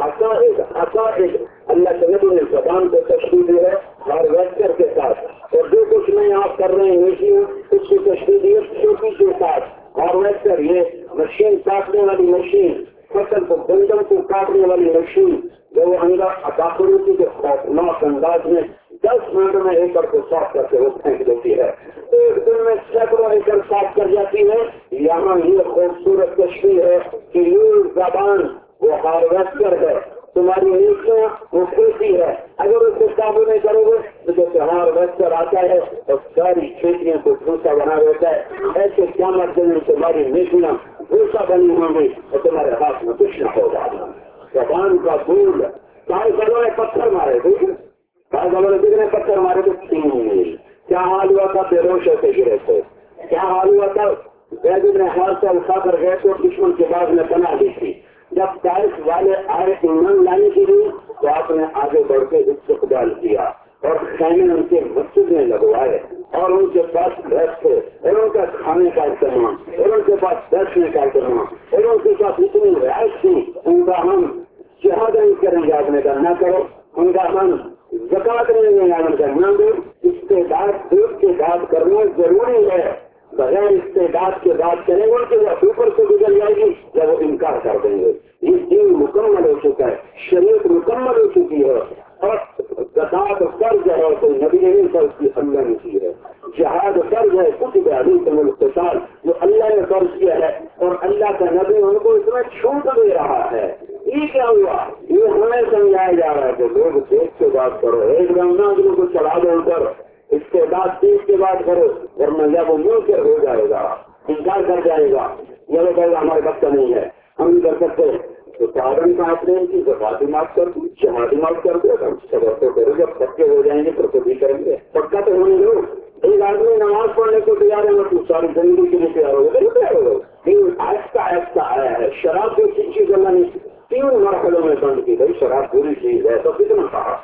حقائق اللہ کے نبی نے زبان کو تشریح دی ہے ہر ویکٹر کے ساتھ، اور جو کچھ میں آپ کر رہے ہیں نیچیوں اس کی تشریح دی ہے چھوٹی کے ساتھ۔ اور ویکٹر یہ مشین کاٹنے والی مشین، فصل کو گندم کو کاٹنے والی مشین، جو وہ اندر داخلوتی کے خوفناک انداز میں 10 منٹ میں ایکڑ کو صاف کر کے وہ پھینک دیتی ہے، ایک دن میں سینکڑوں ایکڑ صاف کر جاتی ہے۔ یہاں یہ خوبصورت تشریح ہے کہ یہ زبان وہ ہارویسٹر ہے، تمہاری نیچیاں وہ کھیتی ہے، اگر اس کو قابو نہیں کرو گے تو جیسے ہارویسٹر آتا ہے اور ساری کھیتیوں کو بھوسا بنا دیتا ہے، ایسے قیامت دن تمہاری نیچیاں بھوسا بنی ہوں گی اور تمہارے ہاتھ میں کچھ نہ ہوگا۔ زبان کا بول، سارے سالوں نے پتھر مارے، ٹھیک ہے، سارے سالوں نے کتنے پتھر مارے تو 3 میل۔ کیا حال ہوا تھا؟ بے روش سے گرے تھے۔ کیا حال ہوا تھا؟ زید نے ہاتھ سے اٹھا کر گئے تو دشمن کے بعد میں پناہ دی تھی۔ جب طائف والے آئے ایمان لانے کے لیے تو آپ نے آگے بڑھ کے استقبال کیا اور خیمے ان کے مسجد میں لگوائے اور ان کے پاس بیٹھے اور ان کا کھانے کا اہتمام اور ان کے پاس بیٹھنے کا اہتمام اور ان کے پاس اتنی رعایت تھی، ان کا ہم جہاد نہیں کریں گے، آپ نے کہا نہ کرو، ان کا ہم زکات نہیں لیں گے، کا نہ دو۔ استعداد دیکھ کے بات کرنا ضروری ہے، بغیر استعداد کے بات کریں گے کہ وہ اوپر سے گزر جائے گی یا وہ انکار کر دیں گے۔ یہ دین مکمل ہو چکا ہے، شریعت مکمل ہو چکی ہے، اور زکات فرض ہے، کوئی نبی نہیں فرض کی، اللہ نے کی ہے۔ جہاد فرض ہے، کتب علیکم القتال جو اللہ نے فرض کیا ہے، اور اللہ کا نبی ان کو اس میں چھوٹ دے رہا ہے۔ یہ کیا ہوا؟ یہ ہمیں سمجھایا جا رہا ہے کہ لوگ دیکھ کے بات کرو، ایک دم نہ کو چلا دو کر اس کے بعد دیکھ کے بات کرو، ورنہ یا وہ مل کر ہو جائے گا، انکار کر جائے گا، یا وہ کہے گا ہمارے بس کا نہیں ہے، ہم نہیں کر سکتے۔ تو تعلیم کا آپ نے کی زکات معاف کر دی، جہاد معاف کر دیا، سب تو کرو، جب پکے ہو جائیں گے تو بھی کریں گے، پکا تو ہونے دو۔ ایک آدمی نماز پڑھنے کو تیار ہے، تو ساری زندگی کے لیے تیار ہوگا، نہیں تیار ہوگا۔ لیکن آہستہ آہستہ آیا ہے، شراب کو کسی چیز اللہ نے 3 مرحلوں میں بند کی گئی۔ شراب بری چیز ہے تو کتنا کہا،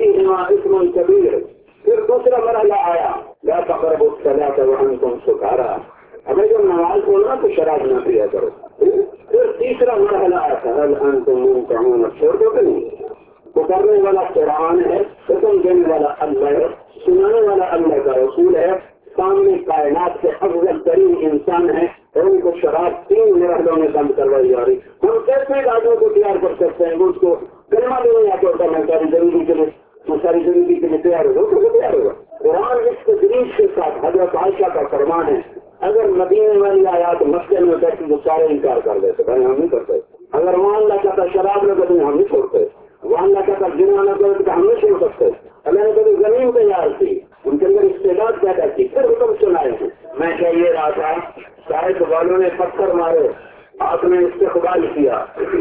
اسم کبیر۔ پھر دوسرا مرحلہ آیا، لا تقربوا الصلاة وانتم سکارى، ہمیں جب نماز پڑھنا تو شراب نہ پیا کرو۔ پھر تیسرا مرحلہ آتا ہے، هل انتم منتهون، چھوڑ دو کہ نہیں؟ پکارنے والا قرآن ہے، حکم دینے والا اللہ ہے، سنانے والا اللہ کا رسول ہے، سامنے کائنات سے افضل ترین انسان ہے، اور ان کو شراب 3 مرحلوں میں بند کروائی جا رہی۔ ہم کیسے آدمی کو تیار کر سکتے ہیں؟ اس کو کلمہ بھی نہیں آتا ہوتا میں ساری زندگی کے لیے ساری زندگی کے لیے تیار ہوگا تو تیار ہوگا. قرآن اس تدریج کے ساتھ حضرت عائشہ کا فرمان ہے اگر مدینے والی آیات مسجد میں بیٹھے تو سارے انکار کر دیتے بھائی ہم نہیں کرتے. اگر وہاں اللہ کہتا شراب نہ کریں ہم نہیں چھوڑتے. وہاں اللہ کہتا جنا نہ کرے تو ہم نہیں چھوڑ سکتے. اللہ نے کبھی زمین تیار تھی ان کے اندر استعداد پیدا کی پھر حکم سنائے ہیں. میں کہہ رہا تھا شاید والوں نے پتھر مارے آپ نے استقبال کیا.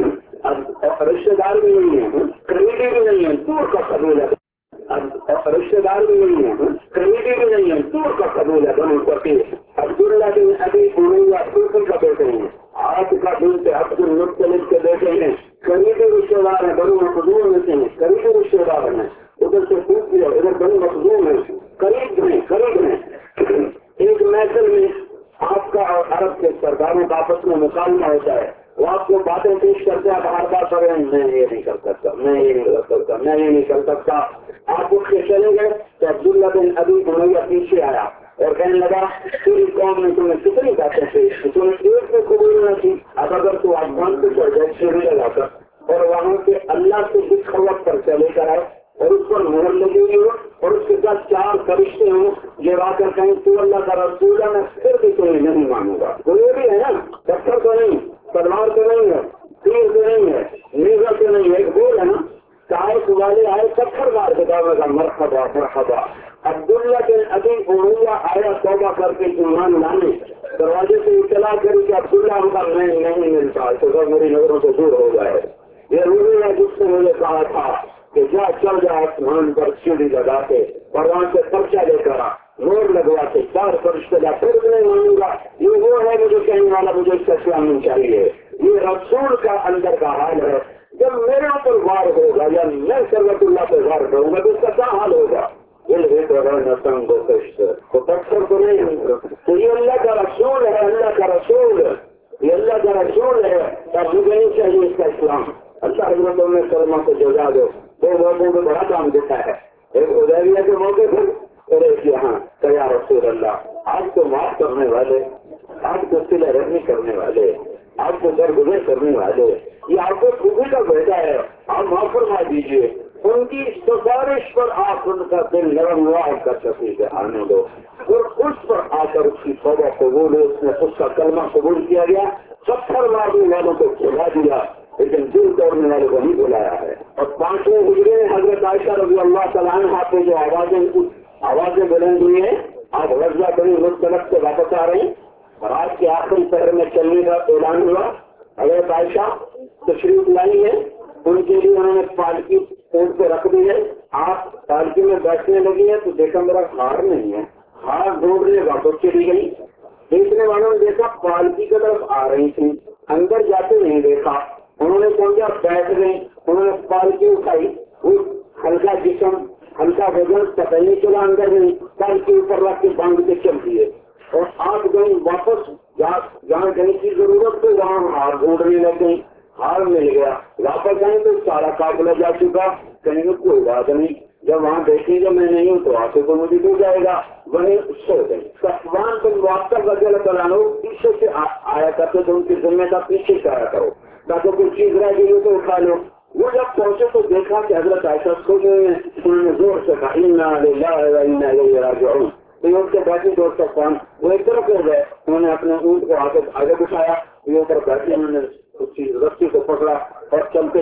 اب رشتے دار بھی نہیں ہے قریبی بھی نہیں ہے دور کا قبول ہے. اب رشتے دار بھی نہیں ہے قریبی بھی نہیں ہے دور کا قبول ہے. بنو فقیر عبداللہ بن ابی امیہ ترکی کا بیٹے ہیں. آپ کا بنت عبد المطلب کے بیٹے ہیں. قریبی رشتے دار ہیں. بنو مخزوم میں سے ہیں قریبی رشتے دار ہیں. ادھر سے پوچھ لیا ادھر بنو مخزوم ہے قریب میں. ایک محفل میں آپ کا اور عرب کے سرداروں کا آپس میں مکالمہ ہوتا ہے. وہ آپ کو باتیں پیش کرتے ہیں. آپ ہر بات کر رہے ہیں میں یہ نہیں کر سکتا میں یہ نہیں کر سکتا میں یہ نہیں کر سکتا. آپ اٹھ کے چلے گئے تو عبداللہ بن ابی امیہ پیچھے آیا اور کہنے لگا پوری قوم میں تمہیں کتنی باتیں تھی تمہیں ایک میں قبول نہ تھی. اب اگر تو افغان کو چڑھ جائے سیڑھی لگا کر اور وہاں کے اللہ سے جس خبر پر چلے کر آئے اور اس پر مہر لگی ہوئی ہو اور اس کے ساتھ 4 فرشتے ہوں یہ آ کر کہیں تو اللہ کا رسول ہے میں پھر بھی تمہیں نہیں مانوں گا. تو یہ بھی ہے نا پتھر تو نہیں تلوار تو نہیں ہے تیر تو نہیں ہے نیزا تو نہیں ہے. ایک بول ہے نا سائق والے آئے پتھر مار کے دعوے کا مرحبا مرحبا. عبداللہ بن ابی امیہ آیا توبہ کر کے ایمان لانے دروازے سے اطلاع کری کہ عبداللہ کا میں نہیں ملتا تو سب میری نظروں سے دور ہو جائے. یہ روحی ہے جس نے مجھے کہا تھا کہ جا چل جا آسمان پر سیڑھی لگا کے اور وہاں سے پرچہ لے کر نور لگوا کے 4 فرشتے لا پھر بھی نہیں مانوں گا. یہ وہ ہے مجھے کہنے والا مجھے اس کا اسلام چاہیے. یہ رسول کا اندر کا حال ہے. جب میرے اوپر وار ہوگا یا میں سربت اللہ پہ وار کروں گا تو اس کا کیا حال ہوگا. تو پتھر کو نہیں تو یہ اللہ کا رسول ہے. اللہ کا رسول یہ اللہ کا رسول ہے. تب مجھے نہیں چاہیے اس کا اسلام. اللہ حضرتوں نے کلمہ کو جزا دو 2 موقعوں کو بڑا کام دیتا ہے. ایک حدیبیہ کے موقع پر ایک یہاں کہ یا رسول اللہ آپ کو معاف کرنے والے آپ کو صلہ رحمی کرنے والے آپ کو درگزر کرنے والے یہ آپ کو خوبی کا بیٹا ہے آپ معاف فرما دیجیے. ان کی سفارش پر آپ ان کا دل نرم ہوا کا شفیع آنے دو اور اس پر آ کر اس کی توبہ قبول اس نے اس کا کلمہ قبول کیا گیا. 70 مارنے والوں کو کھلا دیا لیکن دل توڑنے والے کو نہیں بلایا ہے. اور 5ویں ہجری میں حضرت عائشہ رضی اللہ تعالیٰ عنہا پہ جو آوازیں بلند ہوئی ہیں آپ غزوہ بنی مختلف سے واپس آ رہے ہیں اور آج کے آخری پہر میں چلنے کا اعلان ہوا. حضرت عائشہ تشریف لائی ہے ان کے لیے انہوں نے پالکی اونٹ پہ رکھ دی ہے. آپ پالکی میں بیٹھنے لگی ہیں تو دیکھا میرا ہار نہیں ہے. ہار ڈھونڈنے واپس چلی گئی. دیکھنے والوں نے دیکھا پالکی کی طرف آ رہی تھی اندر جاتے نہیں دیکھا. انہوں نے سوچا بیٹھ گئے. انہوں نے پالکی اٹھائی وہ ہلکا جسم ہلکا وزن پتہ نہیں چلا اندر نہیں پالکی اوپر رکھ کے باندھ کے چل دیے اور آپ گئی واپس جہاں جانے کی ضرورت تھی وہاں ہار ڈھونڈنے لگ گئی. ہار مل گیا. واپس آئیں تو سارا قافلہ جا چکا. کہیں گے کوئی بات نہیں جب وہاں دیکھیں گے میں نہیں ہوں تو آپ کو مجھے دے جائے گا. وہیں سو گئی. صفوان بن معطل رضی اللہ تعالیٰ عنہ پیچھے سے آیا کرتے تو ان کی ذمہ کا پیچھے سے آیا کرو تاکہ کوئی چیز رہ گئی ہو تو اٹھا لو. وہ جب پہنچے تو دیکھا کہ حضرت عائشہ سو گئے ہیں. انہوں نے زور سے کہا انا للہ و انا الیہ راجعون. تو ان کے بیٹھے دوست صفوان وہ ایک طرف ہو گئے. انہوں نے اپنے اونٹ کو آگے بٹھایا. یہ اوپر بیٹھے انہوں نے اس کی رسی کو پکڑا اور چلتے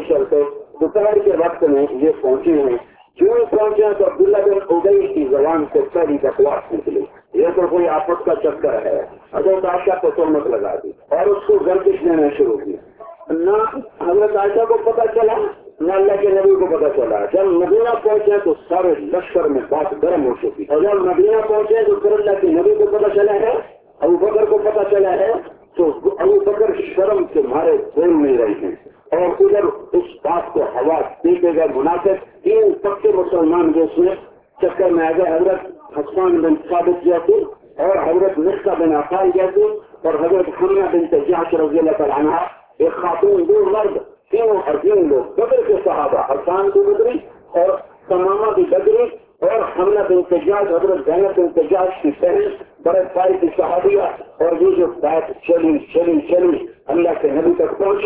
دوپہر کے وقت میں یہ پہنچے ہیں. جو پہنچے تو عبداللہ بن ابی کی زبان سے پہلی بکواس نکلی یہ تو کوئی آپس کا چکر ہے. حضرت عائشہ کو تہمت لگا دی اور اس کو گردش دینا شروع کی. نہ حضرت عائشہ کو پتہ چلا نہ اللہ کے نبی کو پتہ چلا. جب مدینہ پہنچے تو سارے لشکر میں بات گرم ہو چکی. اور جب مدینہ پہنچے تو پھر اللہ کے نبی کو پتہ چلا ہے ابو بکر کو پتہ چلا ہے تو ابو بکر شرم کے مارے بول نہیں رہے ہیں. اور ادھر اس بات کو ہوا دیتے گئے منافق 3 پکے مسلمان جو اس میں چکر میں آ گئے. حضرت حسان بن ثابت جیسے اور حضرت مصطفیٰ بن عفان جیسے اور حضرت حمزہ بن جحش رضی اللہ تعالیٰ عنہ ایک خاتون 2 مرد 3 عظیم لوگ بدر کے صحابہ حسان کی بدری اور تمامہ کی بدری اور حمزہ بن جحش حضرت زینب بن جحش کی بہن بڑے بھائی کی صحابیہ اور یہ جو بات چلی اللہ کے نبی تک پہنچے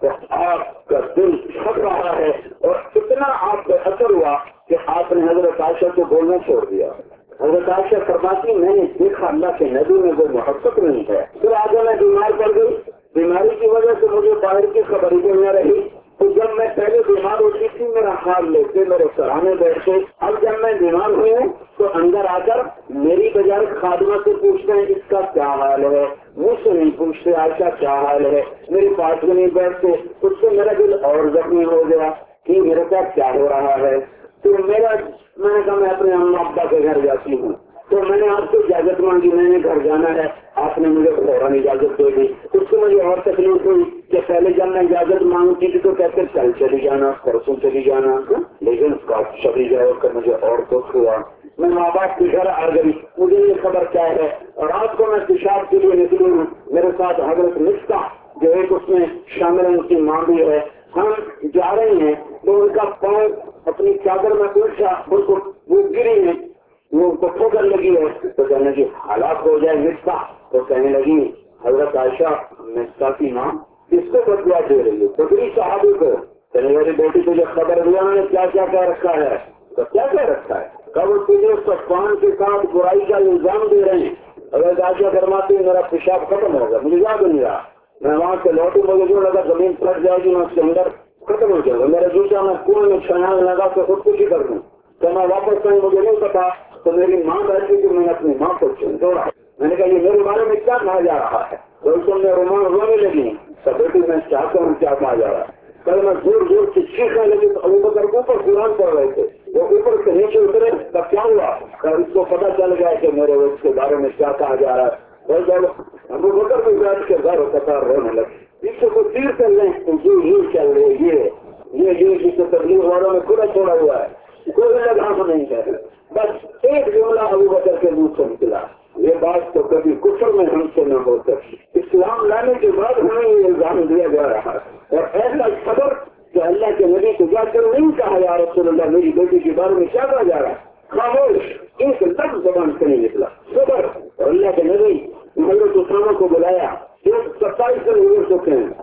تو آپ کا دل تھک رہا ہے اور اتنا آپ کا اثر ہوا کہ آپ نے حضرت عائشہ کو بولنا چھوڑ دیا. حضرت عائشہ فرماتی میں نے دیکھا اللہ کے نبی میں وہ محبت نہیں ہے. پھر آگے میں بیمار پڑ گئی, بیماری کی وجہ سے مجھے باہر کی خبر ہی نہ رہی. تو جب میں پہلے بیمار ہوتی تھی میرا حال لیتے میرے سراہنے بیٹھتے, اب جب میں بیمار ہوئی ہوں تو اندر آ کر میری بجائے خادمہ سے پوچھتے ہیں اس کا کیا حال ہے, مجھ سے نہیں پوچھتے عائشہ کیا حال ہے, میرے پاس میں نہیں بیٹھتے. اس سے میرا دل اور زخمی ہو گیا کہ میرے ساتھ کیا ہو رہا ہے. تو میں نے کہا میں اپنے اما ابا کے گھر جاتی ہوں. تو میں نے آپ سے اجازت مانگی, میں نے گھر جانا ہے, آپ نے مجھے فوراً اجازت دے دی. اس سے مجھے اور تکلیف ہوئی کہ پہلے جب میں اجازت مانگتی تھی تو کہتے کل چلی جانا, پرسوں چلی جانا, لیکن چلی جاؤ کہ مجھے اور دکھ ہوا. میں ماں باپ کے گھر آ گئی, مجھے یہ خبر کیا ہے. اور رات کو میں پیشاب کے لیے نکلی ہوں, میرے ساتھ حضرت مفتاح جو ایک اس میں شامل ان کی ماں بھی ہے, ہم جا رہے ہیں تو ان کا پاؤں اپنی چادر میں پوچھا, وہ گری ہے, وہ ان کو ٹھوکر لگی ہے. تو کہنے کی ہلاک ہو جائے مفتاح. تو کہنے لگی حضرت عائشہ مفتاح کی ماں کس کو بدلا دے رہی ہے, خدری صحابی کو. کہنے میری بیٹی تجھے خبر دیا انہوں نے کیا کیا کہہ رکھا ہے. تو کیا کہہ رکھا ہے, کب تجھے اس پان کے ساتھ برائی کا الزام دے رہے ہیں. اگر عائشہ فرماتی میرا پیشاب ختم ہوگا, مجھے یاد نہیں رہا, میں وہاں سے لوٹوں مجھے جو لگا زمین پلٹ جائے گی, میں اس کے اندر ختم ہو جائے گا. میرا جوتا میں کنویں میں چھیاں لگا کے خود کچھ ہی کر دوں. تو میں واپس آئی, مجھے نہیں پتا. تو میری ماں بیٹھی کہ میں نے اپنی ماں کو چھوڑا. میں نے کہا یہ میرے بارے میں کیا کہا جا رہا ہے. تو میں رومان رونے لگی. تو بیٹی میں چاہتا ہوں کیا کہا جا رہا ہے. کل میں زور زور سے چیخنے لگی تو ابو بکر اوپر قرآن پڑھ رہے تھے, وہ اوپر سے نیچے اترے. تب کیا ہوا, اس کو پتا چل گیا کہ میرے اس کے بارے میں کیا کہا جا رہا ہے. ابو بکر کو بیٹھ کے گھر قطار رونے لگے. پیچھے کو تیر چل رہے ہیں, یہ چل رہے, یہ جس کو تبلیغ والوں میں کھلا چھوڑا ہوا ہے, کوئی لگام نہیں ہے. بس ایک جملہ ابو بکر کے منہ سے نکلا, یہ بات تو کبھی کفر میں ہم سے نہ ہو سکتی. اسلام لانے کے بعد ہمیں یہ الزام دیا جا رہا ہے. اور ایسا خبر کہ اللہ کے نبی کو جا کر نہیں کہا یا رسول اللہ میری بیٹی کے بارے میں کیا کہا جا رہا ہے. خاموش, ایک لفظ زبان سے نہیں نکلا. صبر. اور اللہ کے نبی حضرت اسامہ کو بلایا, 27 دن ہو چکے ہیں,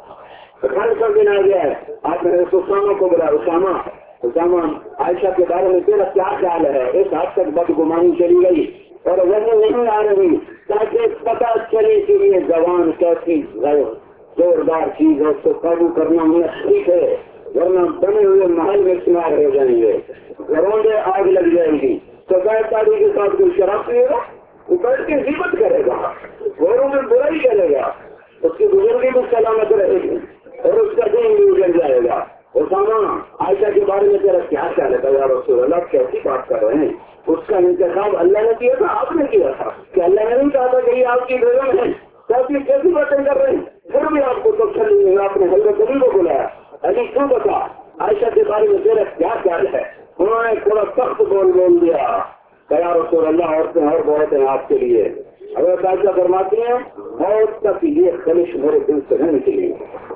18 دن آ گیا ہے. آپ نے اسامہ کو بلایا, اسامہ عائشہ کے بارے میں تیرا کیا خیال ہے. ایک حد تک بدگمانی چلی گئی اور وہی نہیں آ رہی تاکہ پتا چلے کہ یہ زبان کیسی زوردار چیز ہے, اس کو قابو کرنا ہمیں ٹھیک ہے, ورنہ بنے ہوئے محل میں شمار ہو جائیں گے, گھروں میں آگ لگ جائے گی. تو گائے کے ساتھ کوئی شراب پیے گا, وہ بیٹھ کے غیبت کرے گا, گھروں میں برائی کرے گا, اس کی بزرگی میں سلامت رہے گی اور اس کا دین بھی اجڑ جائے گا. اسامہ عائشہ کے بارے میں تیرا کیا خیال ہے یا رسول اللہ, کیسی بات کر رہے ہیں. اس کا انتخاب اللہ نے کیا تھا, آپ نے کیا تھا. کہ اللہ نے نہیں کہا تھا کہ یہ آپ کی بیگم ہے, آپ یہ کیسی باتیں کر رہے ہیں. پھر بھی آپ کو تو چلیے آپ نے حضرت علی کو بلایا, علی کیوں بتا عائشہ کے بارے میں تیرا کیا خیال ہے. انہوں نے تھوڑا سخت بول دیا یا رسول اللہ, عورتیں اور بہت ہیں آپ کے لیے. اگر عائشہ فرماتی ہیں موت تک یہ خلش میرے دل سے نہیں نکلی.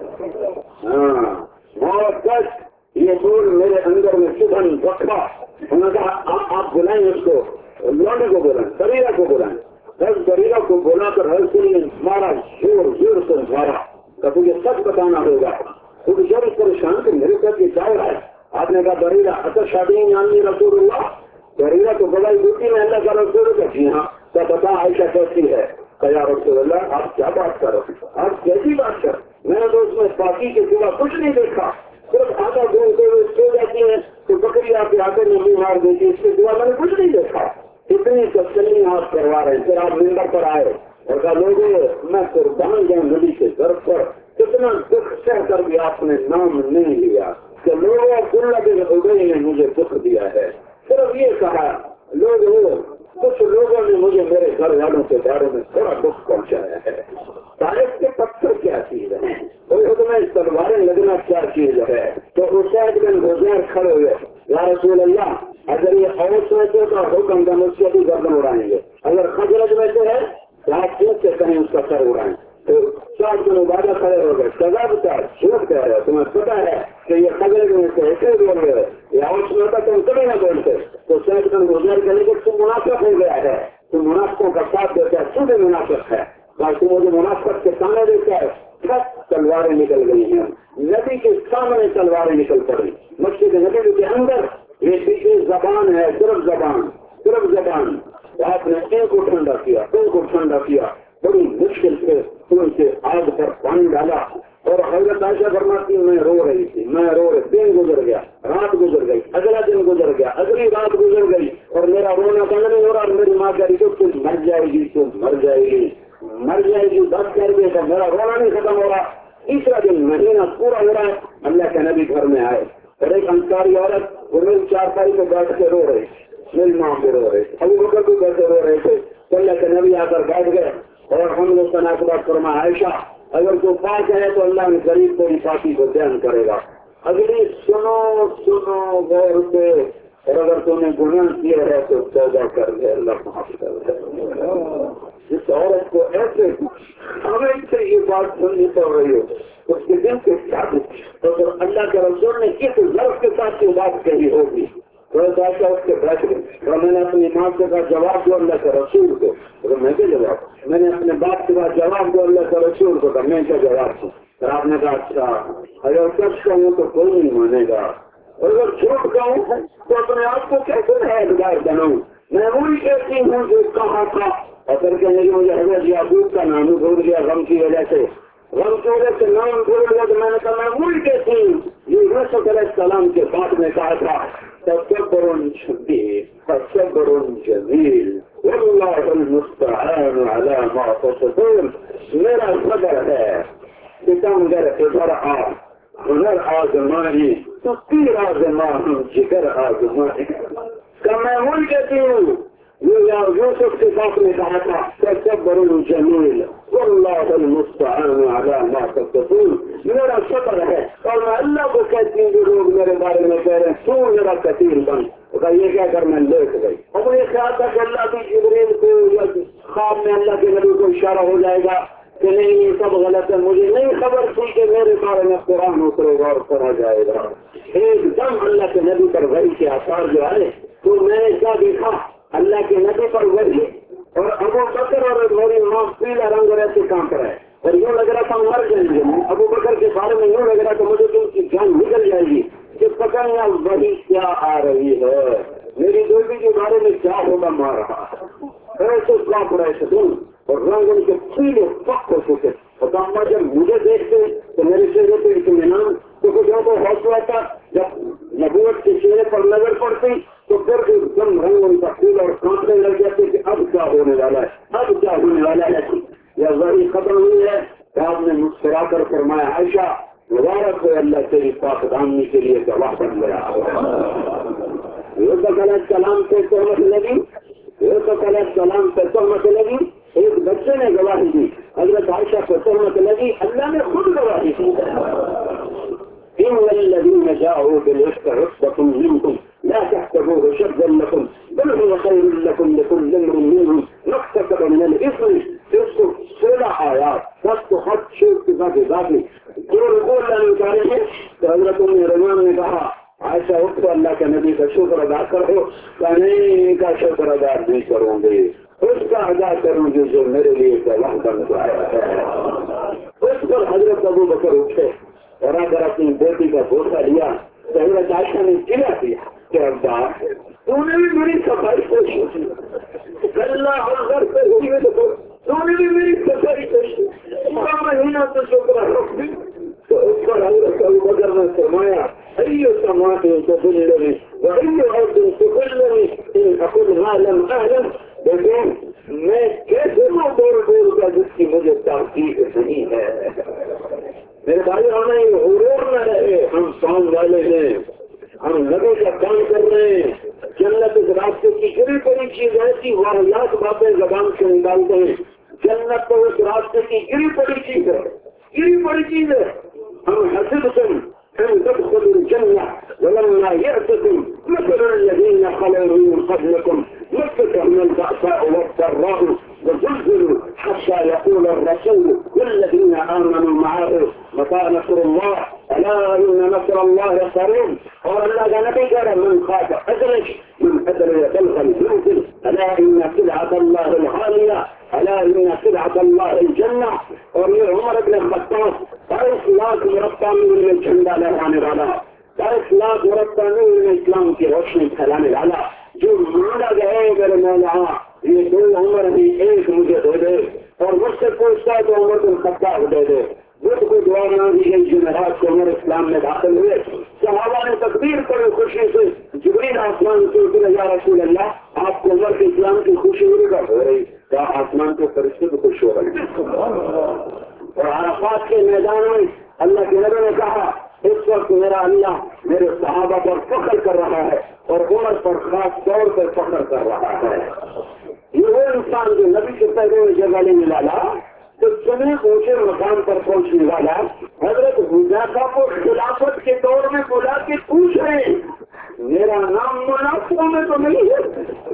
ہاں, موت تک یہ بول میرے اندر میں چبھن رکھا. انہوں نے کہا آپ بلائیں اس کو, لوڈے کو بلائیں, سریرا کو بلائیں. دس سریرا کو بلا کر ہر کوئی نے مارا, زور سے مارا. کبھی یہ سچ بتانا ہوگا. خود جب پریشان کہ میرے ساتھ یہ کیا ہے. آپ نے کہا بریرا اثر شادی نامی رسول اللہ, بریرا تو بڑائی ہوتی ہے اللہ کا رسول کا. جی ہاں, تو بتا عائشہ کیسی ہے. یا رسول اللہ آپ کیا بات کرو, آپ کیسی بات کر. میں نے تو اس میں باقی کے سوا کچھ نہیں دیکھا, صرف آدھا گھومتے ہوئے سو جاتی ہے تو بکری آپ کے آتے نہیں مار دیتی, اس کے سوا میں نے کچھ نہیں دیکھا. اتنی تسلی آپ کروا رہے ہیں. پھر آپ ممبر پر آئے اور کہا لوگوں میں قربان جاؤں نبی کے ضرب پر. کتنا دکھ سہ کر بھی آپ نے نام نہیں لیا کہ لوگوں اللہ بن ابی نے مجھے دکھ دیا ہے. صرف یہ کہا لوگوں کچھ لوگوں نے مجھے میرے گھر والوں کے بارے میں تھوڑا دکھ پہنچایا ہے. تاریخ کے پتھر کیا چیز ہے, میں تلواریں لگنا کیا چیز ہے. تو اسید بن حذیر کھڑے ہوئے, یا رسول اللہ اگر یہ اوس میں سے تو حکم کا مجھ سے بھی گردن اڑائیں گے, اگر خجرج میں سے ہے تو آپ کیوں سے کہیں اس کا سر اڑائیں. تو 4 دن بعد کھڑے ہو گئے, سزا بتا جھوٹ کہہ رہے, تمہیں پتا ہے کہ یہ خجرج میں سے ایسے بول رہے یا اوس میں ہوتا تم کبھی نہ بولتے. تو اسید بن حذیر کہنے کہ تم منافق ہو گیا ہے, تم منافقوں کا ساتھ دیتا ہے, تو بھی منافق ہے. تم مجھے منافقت کے سامنے دیکھا ہے. تلواریں نکل گئی ہیں. زبان ہے، صرف زبان، صرف زبان. آپ نے ان کو ٹھنڈا کیا، ان کو ٹھنڈا کیا، بڑی مشکل سے ان سے آگ پر پانی ڈالا. اور حضرت عائشہ فرماتی میں رو رہی تھی، میں رو رہی. دن گزر گیا، رات گزر گئی، اگلا دن گزر گیا، اگلی رات گزر گئی، اور میرا رونا بند نہیں ہو رہا. اور میری ماں کہہ رہی تھی تم مر جائے گی، تم مر جائے گی، مر جائے گی. بس کر کے میرا رونا نہیں ختم ہو رہا. تیسرا دن مہینہ پورا ہو رہا ہے، اللہ کے نبی گھر میں آئے. اور ایک انصاری عورت وہ میری چارپائی پہ بیٹھ کے رو رہی، میری ماں بھی رو رہے تھے، ابو بکر بھی بیٹھے رو رہے تھے. تو اللہ کے نبی آ کر بیٹھ گئے اور ہم لوگ تناسبات فرما عائشہ اگر تو پاک ہے تو اللہ نے غریب کو پاکی کو بیان کرے گا. اگلی سنو سنو غور سے، اور اگر تم نے گناہ کیا ہے تو توبہ کر دے، اللہ معاف کر دے. جس عورت کو ایسے ہمیں سے یہ بات سننی پڑ رہی ہو اس کے دل کے ساتھ تو اللہ کے رسول نے کس ضرب کے ساتھ یہ بات کہی ہوگی. اس کے بیٹھ گئے اور میں نے اپنی ماں سے کہا جواب دو اللہ کے رسول کو. اگر میں کیا جواب، میں نے اپنے باپ سے کہا جواب دو اللہ کے رسول کو. میں کیا جواب دوں؟ پھر آپ نے کہا اچھا اگر سچ کہوں تو کوئی نہیں مانے گا، اور اگر جھوٹ کہوں تو اپنے آپ کو کیسے حیدگار بناؤں. میں وہی کہتی ہوں جو کہا تھا. اصل کہنے کی مجھے حضرت یعقوب کا نام بھول گیا غم کی وجہ سے، غم کی وجہ سے نام بھول گیا. تو میں نے کہا میں وہی کہتی ہوں یہ یوسف علیہ السلام کے بعد میں کہا تھا تصبر شدید تصبر جمیل واللہ المستعان علی ما تصفون. میرا صبر ہے ستمگر ادھر آ، ہنر آزمائی تو تیر آزمائی جگر آزمائی. کہ میں وہی کہتی ہوں یہ یوسف کے ساتھ نے کہا تھا تصبر جمیل واللہ المستعان علی ما تصفون. میرا صبر ہے. اور میں اللہ کو کہتی ہوں جو لوگ میرے بارے میں کہہ رہے ہیں تو میرا کثیر بن. یہ کہہ کر میں لیٹ گئی. اور مجھے خیال تھا کہ اللہ کی جبریل کو یا خواب میں اللہ کے نبی کو اشارہ ہو جائے گا کہ نہیں یہ سب غلط ہے. مجھے نہیں خبر تھی کہ میرے بارے میں قرآن اترے گا اور پڑھا جائے گا. ایک دم اللہ کے نبی پر وحی کے آثار جو آئے تو میں نے کیا دیکھا، اللہ کے نبی پر وحی اور ابو بکر اور میری ماں پیلا رنگ ایسے کام پر ہے. اور یوں لگ رہا تھا مر جائیں گے. ابو بکر کے بارے میں یوں لگ رہا تھا مجھے ان کی جان نکل جائے گی کہ پتہ نہیں وہی کیا آ رہی ہے، میری بیٹی کے بارے میں کیا ہوگا مار رہا ہے. ایسے کاپ رہے تھے دن اور رنگ ان کے پیلے پک ہو چکے. اور جب مجھے دیکھتے تو میرے چہرے پہ اطمینان تو کچھ کو حوصلہ تھا. جب نبوت کے چہرے پر نظر پڑتی تو پھر ایک دم رنگ ان کا پھول اور کانپنے لگ جاتے کہ اب کیا ہونے والا ہے، اب کیا ہونے والا ہے. یا وہی ختم ہوئی ہے. آپ نے مسکرا کر فرمایا عائشہ مبارک ہو اللہ تیری پاک دامنی کے لیے گواہ بن گیا. یوسف علیہ السلام سے تہمت لگی، یوسف علیہ السلام سے تہمت لگی، ایک بچے نے گواہی دی. حضرت عائشہ کو تہمت لگی، اللہ نے خود گواہی دی. ان الذين جاءوا بالعفك عصبة منكم لا تحسبوه شرا لكم بل هو خير لكم لكل امرئ منهم ما اكتسب من الاثم. 16 آیات سب کو خط شیر کے ساتھ اضافی جو رکوع اللہ نے اتارے ہیں. تو حضرت رضوان نے کہا عائشہ اٹھ تو اللہ کے نبی کا شکر ادا کرو. کہ نہیں کا شکر ادا نہیں کروں گے، اس کا ادا کروں گی جو میرے لیے گواہ بن گیا ہے. اس پر حضرت ابو بکر اٹھے اور اگر اپنی بیٹی کا بوسہ لیا تو حضرت عائشہ نے چلا دیا کہ ابا تو نے بھی میری صفائی کوشش اللہ اور گھر سے ہوئی تو نے بھی میری صفائی کوشش مہینہ تو شکر ہے. تو اس پر حضرت ابو بکر نے فرمایا ایو سماعت تدلنی وایو عرض تدلنی ان اقول ما لم اعلم. لیکن میں کیسے وہ بول کا جس کی مجھے تحقیق نہیں ہے. میرے بھائی ہمیں غرور نہ رہے، ہم کام والے ہیں، ہم نبی کا کام کر رہے ہیں. جنت اس راستے کی گری پڑی چیز ایسی واحد باتیں زبان سے نکالتے ہیں. جنت تو اس راستے کی گری پڑی چیز ہے، گری پڑی چیز ہے. ہم حسبتم ان تدخلوا الجنة ولما يأتكم مثل الذين خلوا من قبلكم مستهم البأساء والضراء وزلزلوا حتى يقول الرسول والذين آمنوا معه متى نصر الله ألا إن نصر الله قريب. اور اللہ کا نبی کہہ رہا من خاف أدرج من أدرج يدخل ينزل ألا إن سلعة الله الغالية ألا إن سلعة الله الجنة. اور یہ عمر بن الخطاب 22 لاکھ مربع میل میں جھنڈا لہرانے والا، 22 لاکھ مربع میل میں اسلام کی روشنی پھیلانے والا. جو مانگا گیا میرے مولا یہ 2 عمر بھی ایک مجھے دے دے، اور مجھ سے پوچھتا ہے تو عمر بن خطاب دے دے۔ بدھ کو دعا مانگی گئی جمعرات کو عمر اسلام میں داخل ہوئے، صحابہ نے تکبیر کرے خوشی سے، جبریل آسمان سے اترے، یا رسول اللہ آپ کو عمر کے اسلام کی خوشی ہو رہی، کیا آسمان کے فرشتے بھی خوش ہو رہے ہیں۔ اور عرفات کے میدان میں اللہ کے نبی نے کہا اس وقت میرا اللہ میرے صحابہ پر فخر کر رہا ہے اور عمر پر خاص طور پر فخر کر رہا ہے۔ یہ وہ انسان جو نبی سے پہلے جگہ لینے والا، تو چنے اونچے مقام پر پہنچنے والا حضرت حذیفہ کو خلافت کے دور میں بلا کے پوچھ رہے ہیں میرا نام منافقوں میں تو نہیں ہے؟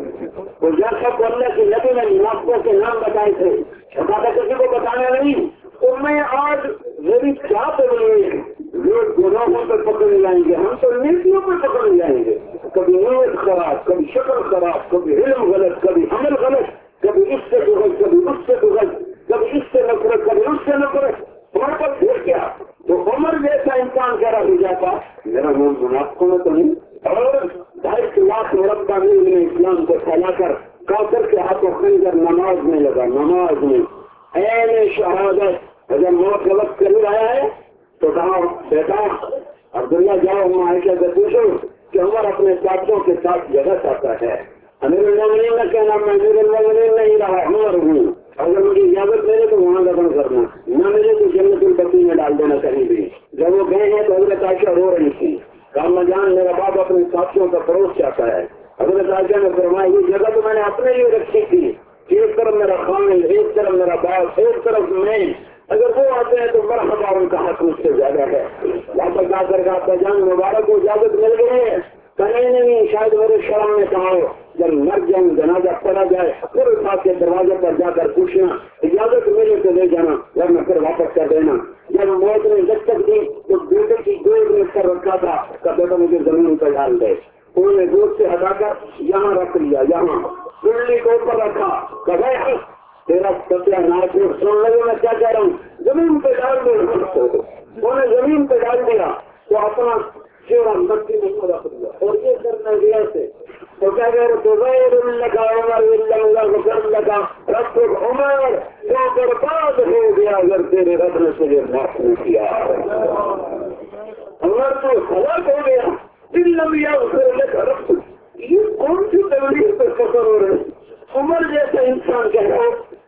حذیفہ کو اللہ کے نبی نے منافقوں کے نام بتائے تھے، زیادہ کسی کو بتانا نہیں۔ تو میں آج میری کیا پڑھیں، لوگ گناہوں پر پکڑ جائیں گے، ہم تو نیکیوں پر پکڑ جائیں گے۔ کبھی نیت خراب، کبھی شکل خراب، کبھی علم غلط، کبھی عمل غلط، کبھی اس سے بغل، کبھی اس سے بغل، کبھی اس سے نفرت، کبھی اس سے نفرت، وہاں پر پھر کیا؟ تو عمر جیسا انسان کہہ رہا ہو جاتا میرا نام منافقوں میں تو نہیں۔ اور 2.5 لاکھ مربع میل نے اسلام کو پھیلا کر کافر کے ہاتھوں خنجر نماز میں لگا، نماز میں عین شہادت۔ اگر موت کا وقت کر رہا ہے تو کہا بیٹا عبداللہ جاؤ عائشہ سے پوچھو کہ عمر اپنے ساتھیوں کے ساتھ جگہ چاہتا ہے۔ امیر المومنین نے کہنا میں امیر المومنین نہیں رہا، عمر ہوں، اگر مجھے اجازت ملے تو وہاں دفن کرنا، نہ ملے تو جنت البقیع میں ڈال دینا کہیں بھی۔ جب وہ گئے ہیں تو حضرت عائشہ رو رہی تھی، کہا جان میرا باپ اپنے ساتھیوں کا فروغ چاہتا ہے۔ حضرت عائشہ نے فرمایا یہ جگہ تو میں نے اپنے لیے رکھی تھی، ایک طرف میرا خامد، ایک طرف میرا باپ، ایک طرف میں، اگر وہ آتے ہیں تو مرحبا ان کا حق مجھ سے زیادہ ہے۔ واپس آ کر کہا جان مبارک کو اجازت مل گئی ہے؟ کہیں نہیں، شاید میرے شرم میں کہا ہو جب مر جاؤں جنازہ پڑا جائے پھر اٹھا کے دروازے پر جا کر پوچھنا، اجازت ملے تو لے جانا ورنہ پھر واپس کر دینا۔ جب موت نے دستک دی تو بیٹے کی گود میں کر رکھا تھا کہ بیٹا مجھے زمین پر ڈال دے، انہوں نے گود سے ہٹا کر یہاں رکھ لیا، یہاں پنڈلی کو اوپر رکھا، کہ تیرا ستیہ ناش سن لگے میں کیا کہہ رہا ہوں، زمین پہ ڈال دے۔ انہوں نے زمین پہ ڈال دیا تو اپنا چہرہ مٹی میں رکھ دیا اور یہ کرنا گیا سے تو کیا کہہ رہے تو غیر لگا عمر لگا رب عمر تو برباد ہو گیا اگر تیرے رب نے تجھے معاف نہیں کیا۔ عمر تو ہلاک ہو گیا، دل لمبیا اسے لگا رب، یہ کون سی تبلیغ پر فخر ہو رہے؟ عمر جیسا انسان کہہ رہا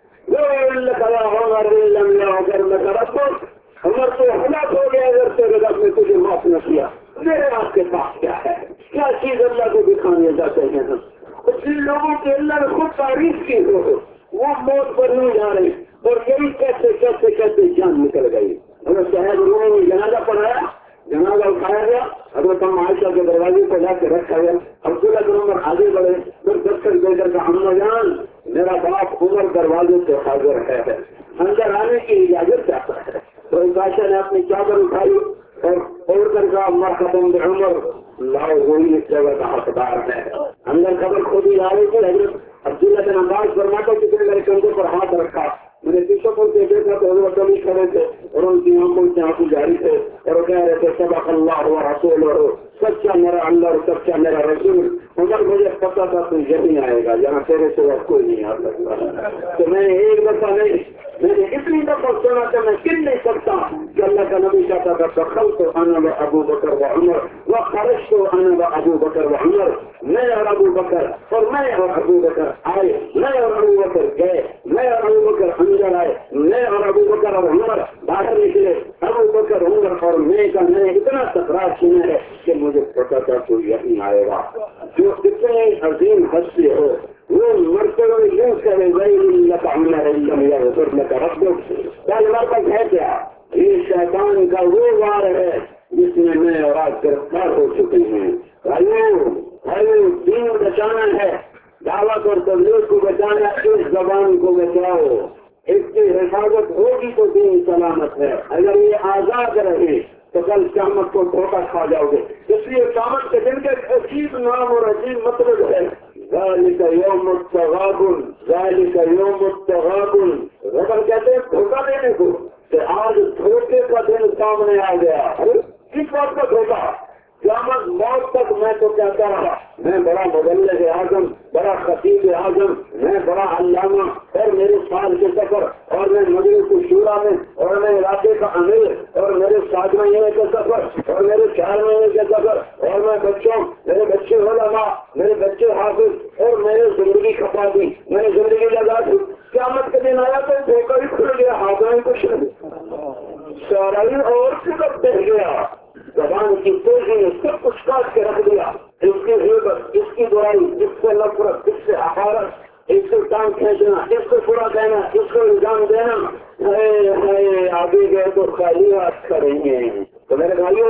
عمر تو ہلاک ہو گیا اگر تیرے رب نے تجھے معاف نہ کیا۔ میرے آپ کے پاس کیا ہے، کیا چیز اللہ کو دکھانے جاتے ہیں ہم؟ جن لوگوں کے اللہ نے خود تعریف کی ہو وہ موت پر نہیں جا رہے، اور یہی کیسے کیسے کیسے جان نکل گئی۔ ہمیں صاحب انہوں نے جنازہ پڑھایا، جنازہ اٹھایا گیا، حضرت عائشہ کے دروازے کو لا کے رکھا گیا، عبداللہ بن عمر آگے بڑھے، پھر دستک دے کر کہا اما جان میرا باپ عمر دروازے سے حاضر ہے، اندر آنے کی اجازت چاہتا ہے۔ تو عائشہ نے اپنی چادر اٹھائی اور اوڑھ کر کہا مرحبا بعمر، لاؤ وہی اس جگہ کا حقدار ہے۔ اندر خبر خود ہی آ رہی تھی، حضرت عبداللہ بن عباس فرماتا کہ میرے کندھے پر ہاتھ رکھا، میں نے پیچھے پر دیکھا تو حضرت علی کھڑے تھے اور ان کی آنکھوں سے آنسو جاری تھے اور وہ کہہ رہے تھے سبق اللہ و رسول، سچا میرا اللہ اور سچا میرا رسول۔ عمر مجھے پتا تھا تو یہی آئے گا جہاں تیرے سوا کوئی نہیں آ سکتا۔ تو میں نے ایک دفعہ نہیں، میں نے اتنی دفعہ سنا کہ میں کن نہیں سکتا کہ اللہ کا نبی کہتا تھا دخلت انا و ابو بکر و عمر و خرجت انا و ابو بکر و عمر، میں اور ابو بکر اور میں اور ابو بکر آئے، میں اور ابو بکر گئے، میں اور ابو بکر اندر آئے، میں اور ابو بکر اور عمر باہر نکلے، ابو بکر عمر اور میں کا میں اتنا تکرار سنا ہے کہ مجھے پتا تھا تو یہی آئے گا۔ جو اتنے عظیم ہستے ہو وہ مرتبہ یوں کرے اللہ عمر رب کل مرتب ہے کیا؟ یہ شیطان کا وہ وار ہے جس میں میں اور آج گرفتار ہو چکے ہیں۔ بھائیو دین بچانا ہے، دعوت اور تبلیغ کو بچانا، اس زبان کو بچاؤ، اس کی حفاظت ہوگی تو دین سلامت ہے۔ اگر یہ آزاد رہے تو کل قیامت کو دھوکہ کھا جاؤ گے۔ اس لیے قیامت کے دن کا ایک عجیب نام اور عجیب مطلب ہے، ذالک یوم التغابن، ذالک یوم التغابن۔ ربر کہتے ہیں دھوکہ دینے کو، کہ آج دھوکے کا دن سامنے آ گیا۔ کس بات کا دھوکہ؟ قیامت موت تک میں تو کہتا رہا میں بڑا مبلغ اعظم، بڑا خطیب اعظم، میں بڑا علامہ، اور میرے سال کے سفر، اور میں مجلس الشورا میں، اور میں علاقے کا امیر، اور میرے 7 مہینے کا سفر، اور میرے 4 مہینے کا سفر، اور میں بچوں، میرے بچے علماء، میرے بچے حافظ، اور میرے زندگی کھپا دی، میں نے زندگی لگا دی. قیامت کے دن آیا تو دھوکہ بھی کھل گیا، ہاتھوں میں کچھ نہیں، سورائی اور صرف بہ گیا. زبان کی تیزی نے سب کچھ کاٹ کے رکھ دیا. اس کی غیبت، اس کی برائی، اس سے نفرت، اس سے حقارت، اس کو ٹانگ کھینچنا، اس کو برا کہنا، اس کو الزام دینا، آگے گئے تو خالی ہاتھ کریں گے. تو میرے بھائیوں،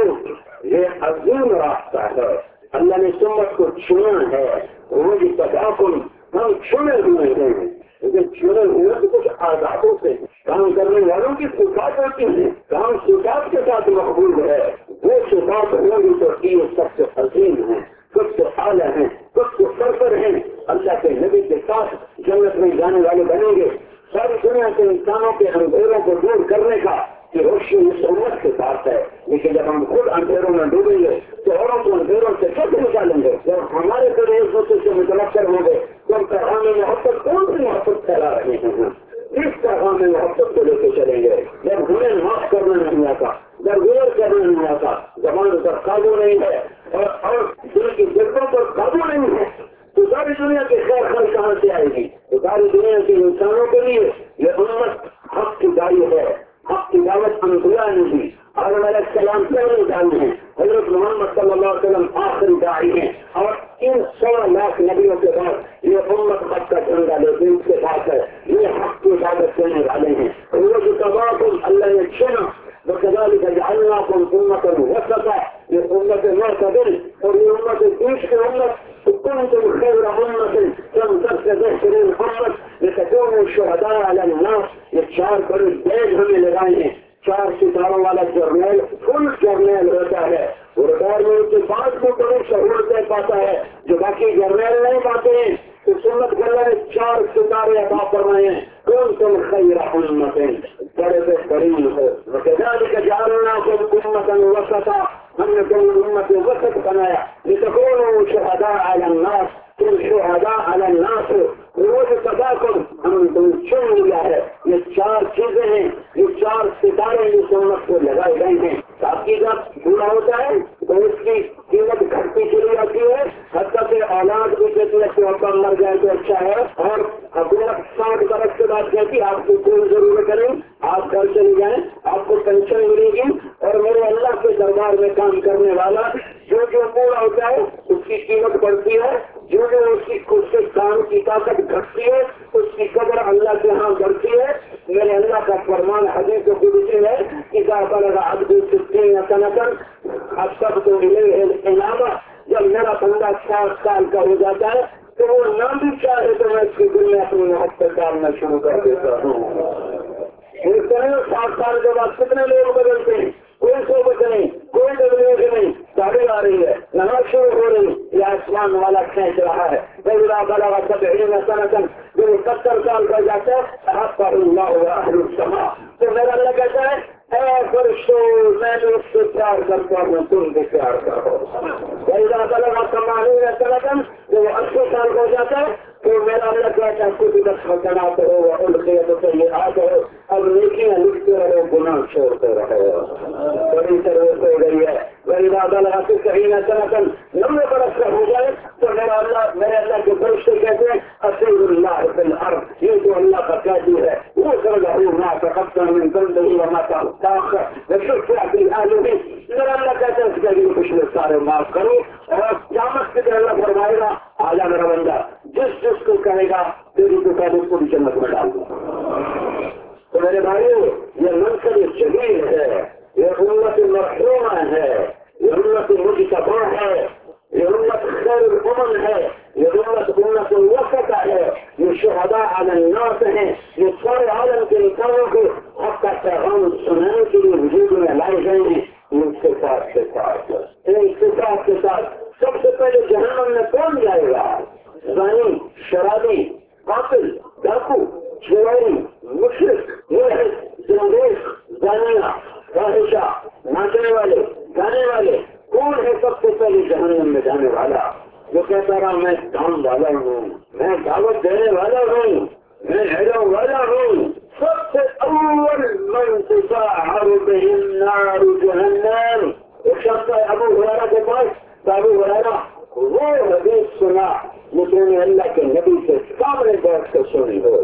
یہ عظیم راستہ ہے. اللہ نے سمت کو چنا ہے. وہ بھی تداخل ہم چنے ہوئے ہیں، لیکن چنے ہوئے تو کچھ آزادوں سے کام کرنے والوں کی صفات ہوتی ہے. کام صفات کے ساتھ مقبول ہے. وہ صفات ہوگی تو یہ سب سے عظیم ہیں، سب سے اعلیٰ ہیں، سب سے سرفر ہیں. اللہ کے نبی کے ساتھ جنت میں جانے والے بنیں گے. ساری دنیا کے انسانوں کے اندھیروں کو دور کرنے کا یہ روشنی اس امت کے ساتھ ہے. لیکن جب ہم خود اندھیروں میں ڈوبیں گے تو اوروں کو اندھیروں سے کیسے نکالیں گے؟ جب ہمارے ذریعے ایک دوسرے سے متنفر ہوں گے تو ہم پیغام محبت کون سی محبت پھیلا رہے ہیں؟ اس پیغام محبت کو لے کے چلیں گے. جب ہمیں معاف کرنا نہیں آتا، درگزر کرنا نہیں آتا، زبان پر قابو نہیں ہے، اور دل کی جذبوں پر قابو نہیں ہے، تو ساری دنیا کی خیر خیر کہاں سے آئے گی؟ تو ساری دنیا کے انسانوں کے لیے یہ امت حق کی دائی ہے. حق کی دعوت انبیاء نے دی. آدم علیہ السلام پہلے دائی ہیں، حضرت محمد صلی اللہ علیہ وسلم آخری دائی ہیں، اور ان 100 لاکھ نبیوں کے بعد یہ امت حق کا جھنڈا لے کے اس کے ساتھ ہے. یہ حق کی دعوت دینے والے ہیں. وہ جو تباہ اللہ نے چنا وكذلك جعلناكم أمة وسطا، یہ امت معتدل اور یہ امت بیچ کی امت. كنتم خير أمة كم تبقى بهترين أمة لتكونوا شهداء على الناس. یہ 4 بڑے بیگ ہمیں لگائے ہیں. 4 ستاروں والا جرنیل فل جرنیل ہوتا ہے. ردار میں ان کے بعد کو بڑی سہولتیں پاتا ہے جو باقی جرنیل نہیں پاتے ہیں. تو سنت کے اللہ نے 4 ستارے عطا فرمائے ہیں. كنتم خير أمة، بڑے بہترین ہو. وكذلك جعلناكم أمة وسطا، ہم نے تم امت وسط بنایا. لتكونوا شهداء على الناس، تم شهداء على الناس. روز تداکم ہم تم چن لیا ہے. یہ 4 چیزیں ہیں، یہ 4 ستارے اس امت کو لگائے گئے ہیں. تاکہ جب بوڑھا ہوتا ہے تو اس کی قیمت گھٹتی چلی جاتی ہے. حتیٰ کہ اولاد بھی کہتی ہے کہ آپ مر جائے تو اچھا ہے. اور حکومت 60 برس کے بعد کہتی آپ کو کوئی ضرورت نہیں، آپ گھر چلے جائیں، آپ کو پینشن ملے گی. اور میرے اللہ کے دربار میں کام کرنے والا جو بوڑھا ہوتا ہے اس کی قیمت بڑھتی ہے، جو اس کے کام کی طاقت گھٹتی ہے، اس کی قدر اللہ کے ہاں بڑھتی ہے. میرے اللہ کا فرمان حدیث قدسی ہے کہ بلغ عبد 60 سنة أصبت إليه الإنابة. جب میرا بندہ 60 سال کا ہو جاتا ہے تو وہ نہ بھی چاہے تو میں اس کی دل میں اپنی محبت ڈالنا شروع کر دیتا ہوں. 60 سال کے بعد کتنے لوگ بدلتے ہیں؟ کوئی صحبت نہیں، کوئی تبلیغ نہیں. داڑھی آ رہی ہے، نماز شروع ہو رہی، یہ آسمان والا کھینچ رہا ہے. بلغ 70 سنة، جو 70 سال کا جاتا ہے أحبه الله وأهل السماء. تو میرا اللہ کہتا ہے اے فرشتو میں نے اس سے پیار کرتا ہوں، تم بھی پیار کرو. بلغ 80 سنة، جو 80 سال کا جاتا ہے تو میرا اللہ کہتا ہے کتبت حسنات ہو وألقيت سيئات ہو. اب نیکیاں لکھتے رہو، گناہ چھوڑتے رہو. بڑی ضرورت ہو گئی ہے. وإذا بلغ 90 سنة، 90 برس کا ہو جائے تو میرے اللہ کے فرشتے کہتے ہیں اطیعوا اللہ فی الارض. یہ جو اللہ کا قاضی ہے وہ له ما تقدم من ذنبه وما تأخر وشفع في آله. میرا اللہ کہتے ہیں اس کے لیے پچھلے سارے معاف کرو. اور قیامت کے دن اللہ فرمائے گا آجا میرا بندہ، جس کو کہے گا تیری دکان کو بھی جنت میں ڈال دوں. تو میرے بھائیو، یہ منصب جلیل ہے، یہ امت مرحومہ ہے، یہ امت مجتبی ہے، یہ امت خیر الامم ہے، یہ امت وسط ہے، یہ شہداء علی الناس ہیں. یہ سارے عالم کے انسانوں کو حق کا پیغام سنانے کے لیے وجود میں لائے گئے ہیں. ان صفات کے ساتھ سب سے پہلے جہنم میں کون جائے گا؟ زانی، شرابی، قاتل، ڈاکو، چوری، مشرک، ملحد، زندیق، زانیہ، فاحشہ، ناچنے والے، گانے والے. کون ہے سب سے جو کہتا رہا میں کام والا ہوں، میں دعوت دینے والا ہوں، میں علم والا ہوں، سب سے اول من تسعر به النار جہنم، ایک شخص ہے ابو ہریرہ کے پاس، ابو ہریرہ وہ حدیث سنا لیکن نے اللہ کے نبی سے سامنے بیٹھ کر سنی ہو،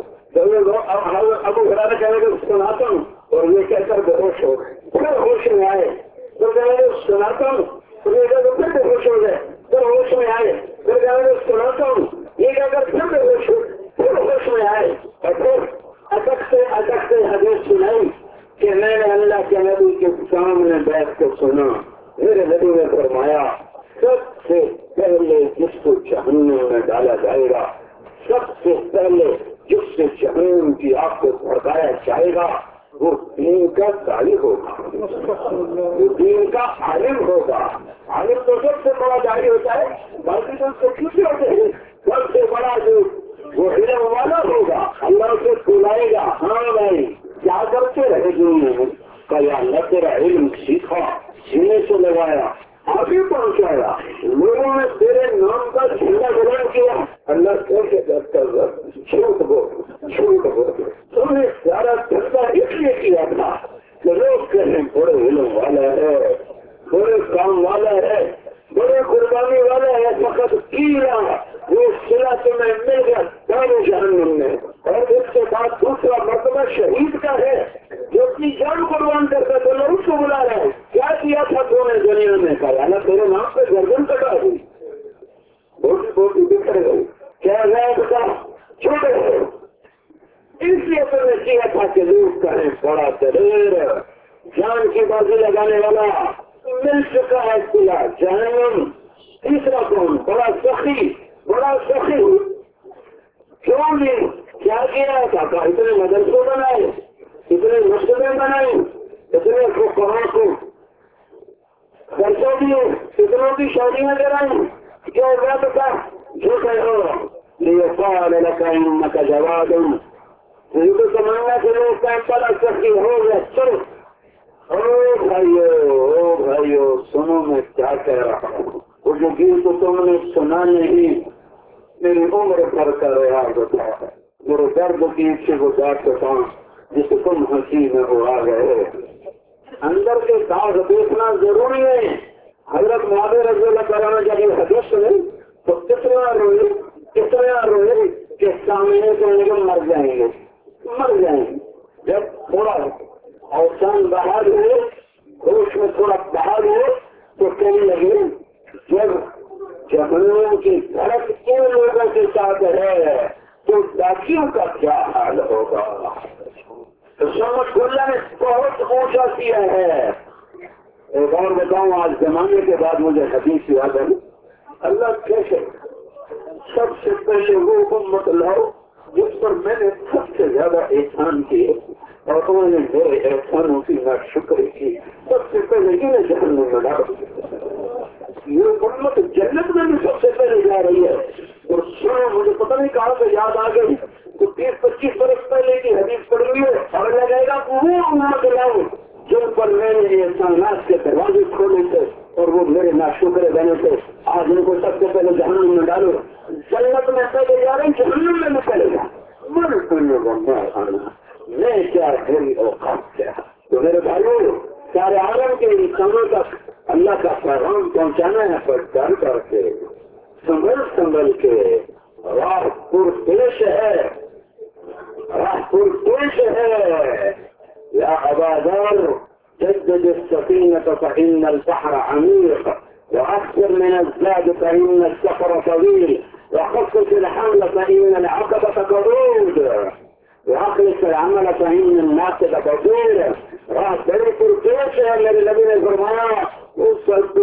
ابو ہریرہ کہنے کو سناتا ہوں اور یہ کہہ کر بے ہوش ہو گئے، پھر ہوش میں آئے تو کہنے کو سناتا ہوں تو یہ کہہ کر پھر بے ہوش ہو گئے، پھر ہوش میں آئے پھر کہنے کو سناتا ہوں یہ کہہ کر پھر بے ہوش ہو گئے، پھر ہوش میں آئے اور پھر اٹکتے حدیث سنائی کہ میں نے اللہ کے نبی کے سامنے بیٹھ کر سنا، میرے نبی نے فرمایا سب سے پہلے جس کو جہنم میں ڈالا جائے گا، سب سے پہلے جس سے جہنم کی آگ کو بھڑکایا جائے گا وہ دین کا طالب ہوگا، وہ دین کا عالم ہوگا۔ عالم تو سب سے بڑا داعی ہوتا ہے، باقی تو اس کو کسی ہوتے ہیں، سب سے بڑا جو وہ علم والا ہوگا، اللہ سے بلائے گا، ہاں بھائی کیا کرتے رہے دنیا میں، کہ اللہ تیرا علم سیکھا، سینے سے لگایا، آگے پہنچایا، لوگوں نے تیرے نام کا جھنڈا بلند کیا، اللہ کیسے جھوٹ بول تم نے سارا دھندا اس لیے کیا تھا کہ لوگ کہیں بڑے علم والا ہے، بڑے کام والا ہے، بڑے قربانی والا ہے، فقط کیا وہ سلا تمہیں مل گیا دارو جہنم میں، اور اس کے بعد دوسرا مرتبہ شہید کا ہے جو اپنی جان قربان کرتا تو لوگ اس کو بلا رہے ہیں، کیا کیا تھا تو نے دنیا میں کہا اللہ تیرے نام پہ گردن کٹا دی، بوٹی بکھر گئی، کیا غائب تھا چھوٹے ہو، اس لیے تو نے کیا تھا کہ لوگ کہیں بڑا دلیر جان کی بازی لگانے والا مل چکا ہے قلعہ جہنم۔ تیسرا کون؟ بڑا سخی کیوں نہیں کیا کیا تھا کہ اتنے مدرسے بنائے، اتنے مسجدیں بنائی، اتنے فقہاء کو خرچہ دیے، اتنوں کی شادیاں کرائیں، کیا رب کا جو کہو لیقال لك انك جواد، یہ تو سمجھنا کہ لوگ کا بڑا سخی ہو گیا۔ چلو او بھائیو سنو میں کیا کہہ رہا ہوں، وہ جو گیت تو تم نے سنا نہیں، میری عمر پر کا ریاض ہوتا ہے، میرے درد کی سے گزار سکتا ہوں جس تم ہنسی میں اڑا گئے۔ اندر کے داغ دیکھنا ضروری ہے۔ حضرت معاویہ رضی اللہ تعالیٰ نے جب یہ حدیث سنی تو کتنا روئے کہ سامنے سے مر جائیں گے۔ جب تھوڑا اوسان باہر ہوئے، ہوش میں تھوڑا باہر ہوئے تو کہنے لگے جب جہنم کی دھڑک ان لوگوں کے ساتھ ہے تو باقیوں کا کیا حال ہوگا۔ تو سمجھ اللہ نے بہت اونچا کیا ہے۔ ایک اور بتاؤں، آج زمانے کے بعد مجھے حدیث یاد ہے، اللہ کیسے سب سے پہلے وہ امت لاؤ جس پر میں نے سب سے زیادہ احسان کیے اور انہوں نے میرے احسانوں کی ناشکری کی، سب سے پہلے انہیں جہنم میں ڈالو۔ یہ امت جنت میں بھی سب سے پہلے جا رہی ہے۔ اور سنو، مجھے پتہ نہیں کہاں سے یاد آ گئی، تو 30-25 برس پہلے کی حدیث پڑھ رہی ہے اور لگے گا وہ امت لاؤ جن پر میں نے احسانات کے دروازے کھولے تھے اور وہ میرے ناشکرے بنے تھے، آج ان کو سب سے پہلے جہنم میں ڈالو۔ جنت میں پہلے جا رہے ہیں، جہنم میں پہلے جا میں کیا میری اوقات کیا۔ تو میرے بھائیوں، سارے عالم کے انسانوں تک اللہ کا پیغام پہنچانا ہے، پر ڈر کر کے سنبھل کے، راہ پرپیش ہے۔ یا ابا ذر جدد السفينة فإن البحر عميق، وأكثر من الزاد فإن السفر طويل، وخفف الحمل فإن العقبة قعود، وأخلص العمل فإن الناقد قصير۔ راہ بڑی پرپیش ہے، میرے نبی نے فرمایا اس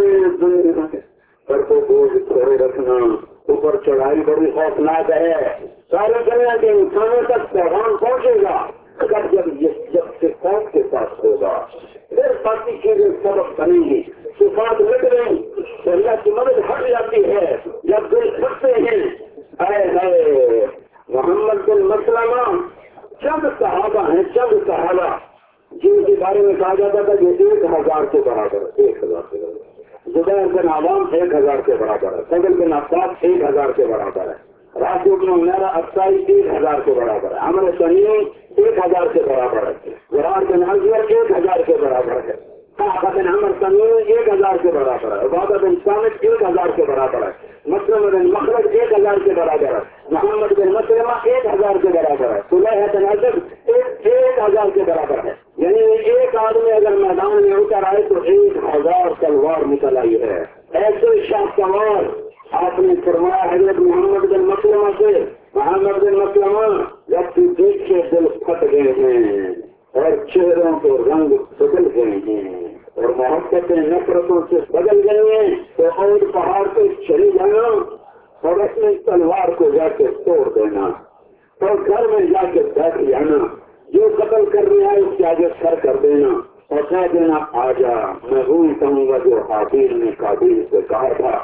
پر کو بوجھ تھوڑے رکھنا، اوپر چڑھائی بڑی خوفناک ہے۔ ساری دنیا کے انسانوں تک پیغام پہنچے گا جب صفات کے ساتھ ہوگا، پھر باقی چیزیں سبق بنیں گی۔ صفات لگ رہی تو اللہ کی مدد ہٹ جاتی ہے۔ جب دل پھٹتے ہیں، اے محمد بن مسلمہ چند صحابہ ہیں، جن کے بارے میں کہا جاتا تھا کہ 1000 کے برابر، 1000 کے برابر، زبیر بن عوام 1000 کے برابر ہے، فضل بن عباس 1000 کے برابر ہے، راشد بن عمیرہ افسائی 1000 کے برابر ہے، عمر سنی 1000 کے برابر ہے، زرار بن ازور 1000 کے برابر ہے، قعقہ بن عمر سنی 1000 کے برابر ہے، عبادہ بن صامت 1000 کے برابر ہے، مسلم بن مخرج 1000 کے برابر ہے، محمد بن مسلمہ 1000 کے برابر ہے، سلیح بن اسد 1000 کے برابر ہے۔ یعنی ایک آدمی اگر میدان میں اتر آئے تو 1000 تلوار نکل آئی ہے، ایسے شاہ سوار آپ نے فرمایا حضرت محمد بن مسلمہ سے، محمد بن مسلمہ جب تو دیکھ کے دل پھٹ گئے ہیں اور چہروں کے رنگ بدل گئے ہیں اور محبتیں نفرتوں سے بدل گئی ہیں تو اور پہاڑ پہ چلی جانا اور اپنی تلوار کو جا کے توڑ دینا اور گھر میں جا کے بیٹھ جانا، جو قتل کر رہا ہے اس کے آگے سر کر دینا اور کہہ دینا آ جا، میں وہی کہوں گا جو حابیل نے قابیل سے کہا تھا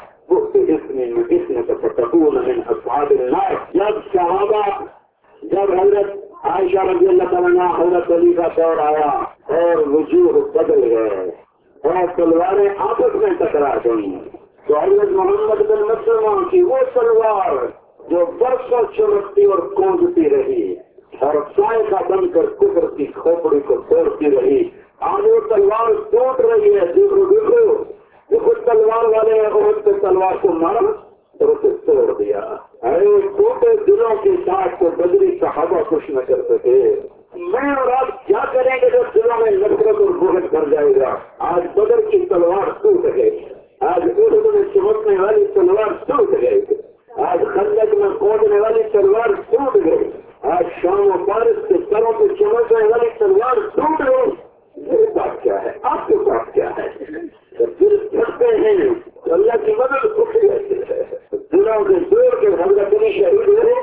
اس میں تو فتقون من اصحاب النار۔ جب صحابہ، جب حضرت عائشہ رضی اللہ تعالیٰ عنہا حضرت علی کا دور آیا اور وجوہ بدل گئے اور تلواریں آپس میں ٹکرا گئی تو حضرت محمد بن مسلمہ کی وہ تلوار جو برسوں چمکتی اور کودتی رہی اور سائے کا بن کر کفر کی کھوپڑی کو توڑتی رہی، آج وہ تلوار ٹوٹ رہی ہے۔ دیکھو تلوار والے عورت پہ تلوار کو مارا اور اسے توڑ دیا۔ ارے ٹوٹے دلوں کے ساتھ تو بدری صحابہ کچھ نہ کر سکے۔ میں اور آپ کیا کریں گے جب دلوں میں نفرت اور بغض بھر جائے گا؟ آج بدر کی تلوار ٹوٹ گئی، آج اردو میں چمکنے والی تلوار ٹوٹ گئی، آج خندق میں کودنے والی تلوار ٹوٹ گئی، آج شام و فارس کے سروں پہ چمکنے والی تلوار ٹوٹ گئی۔ میرے پاس کیا ہے؟ آپ کے پاس کیا ہے؟ جب دل پھٹتے ہیں تو اللہ کی مدد اٹھ جاتی ہے، دلوں کے زور کے حضرت علی شہید ہوئے۔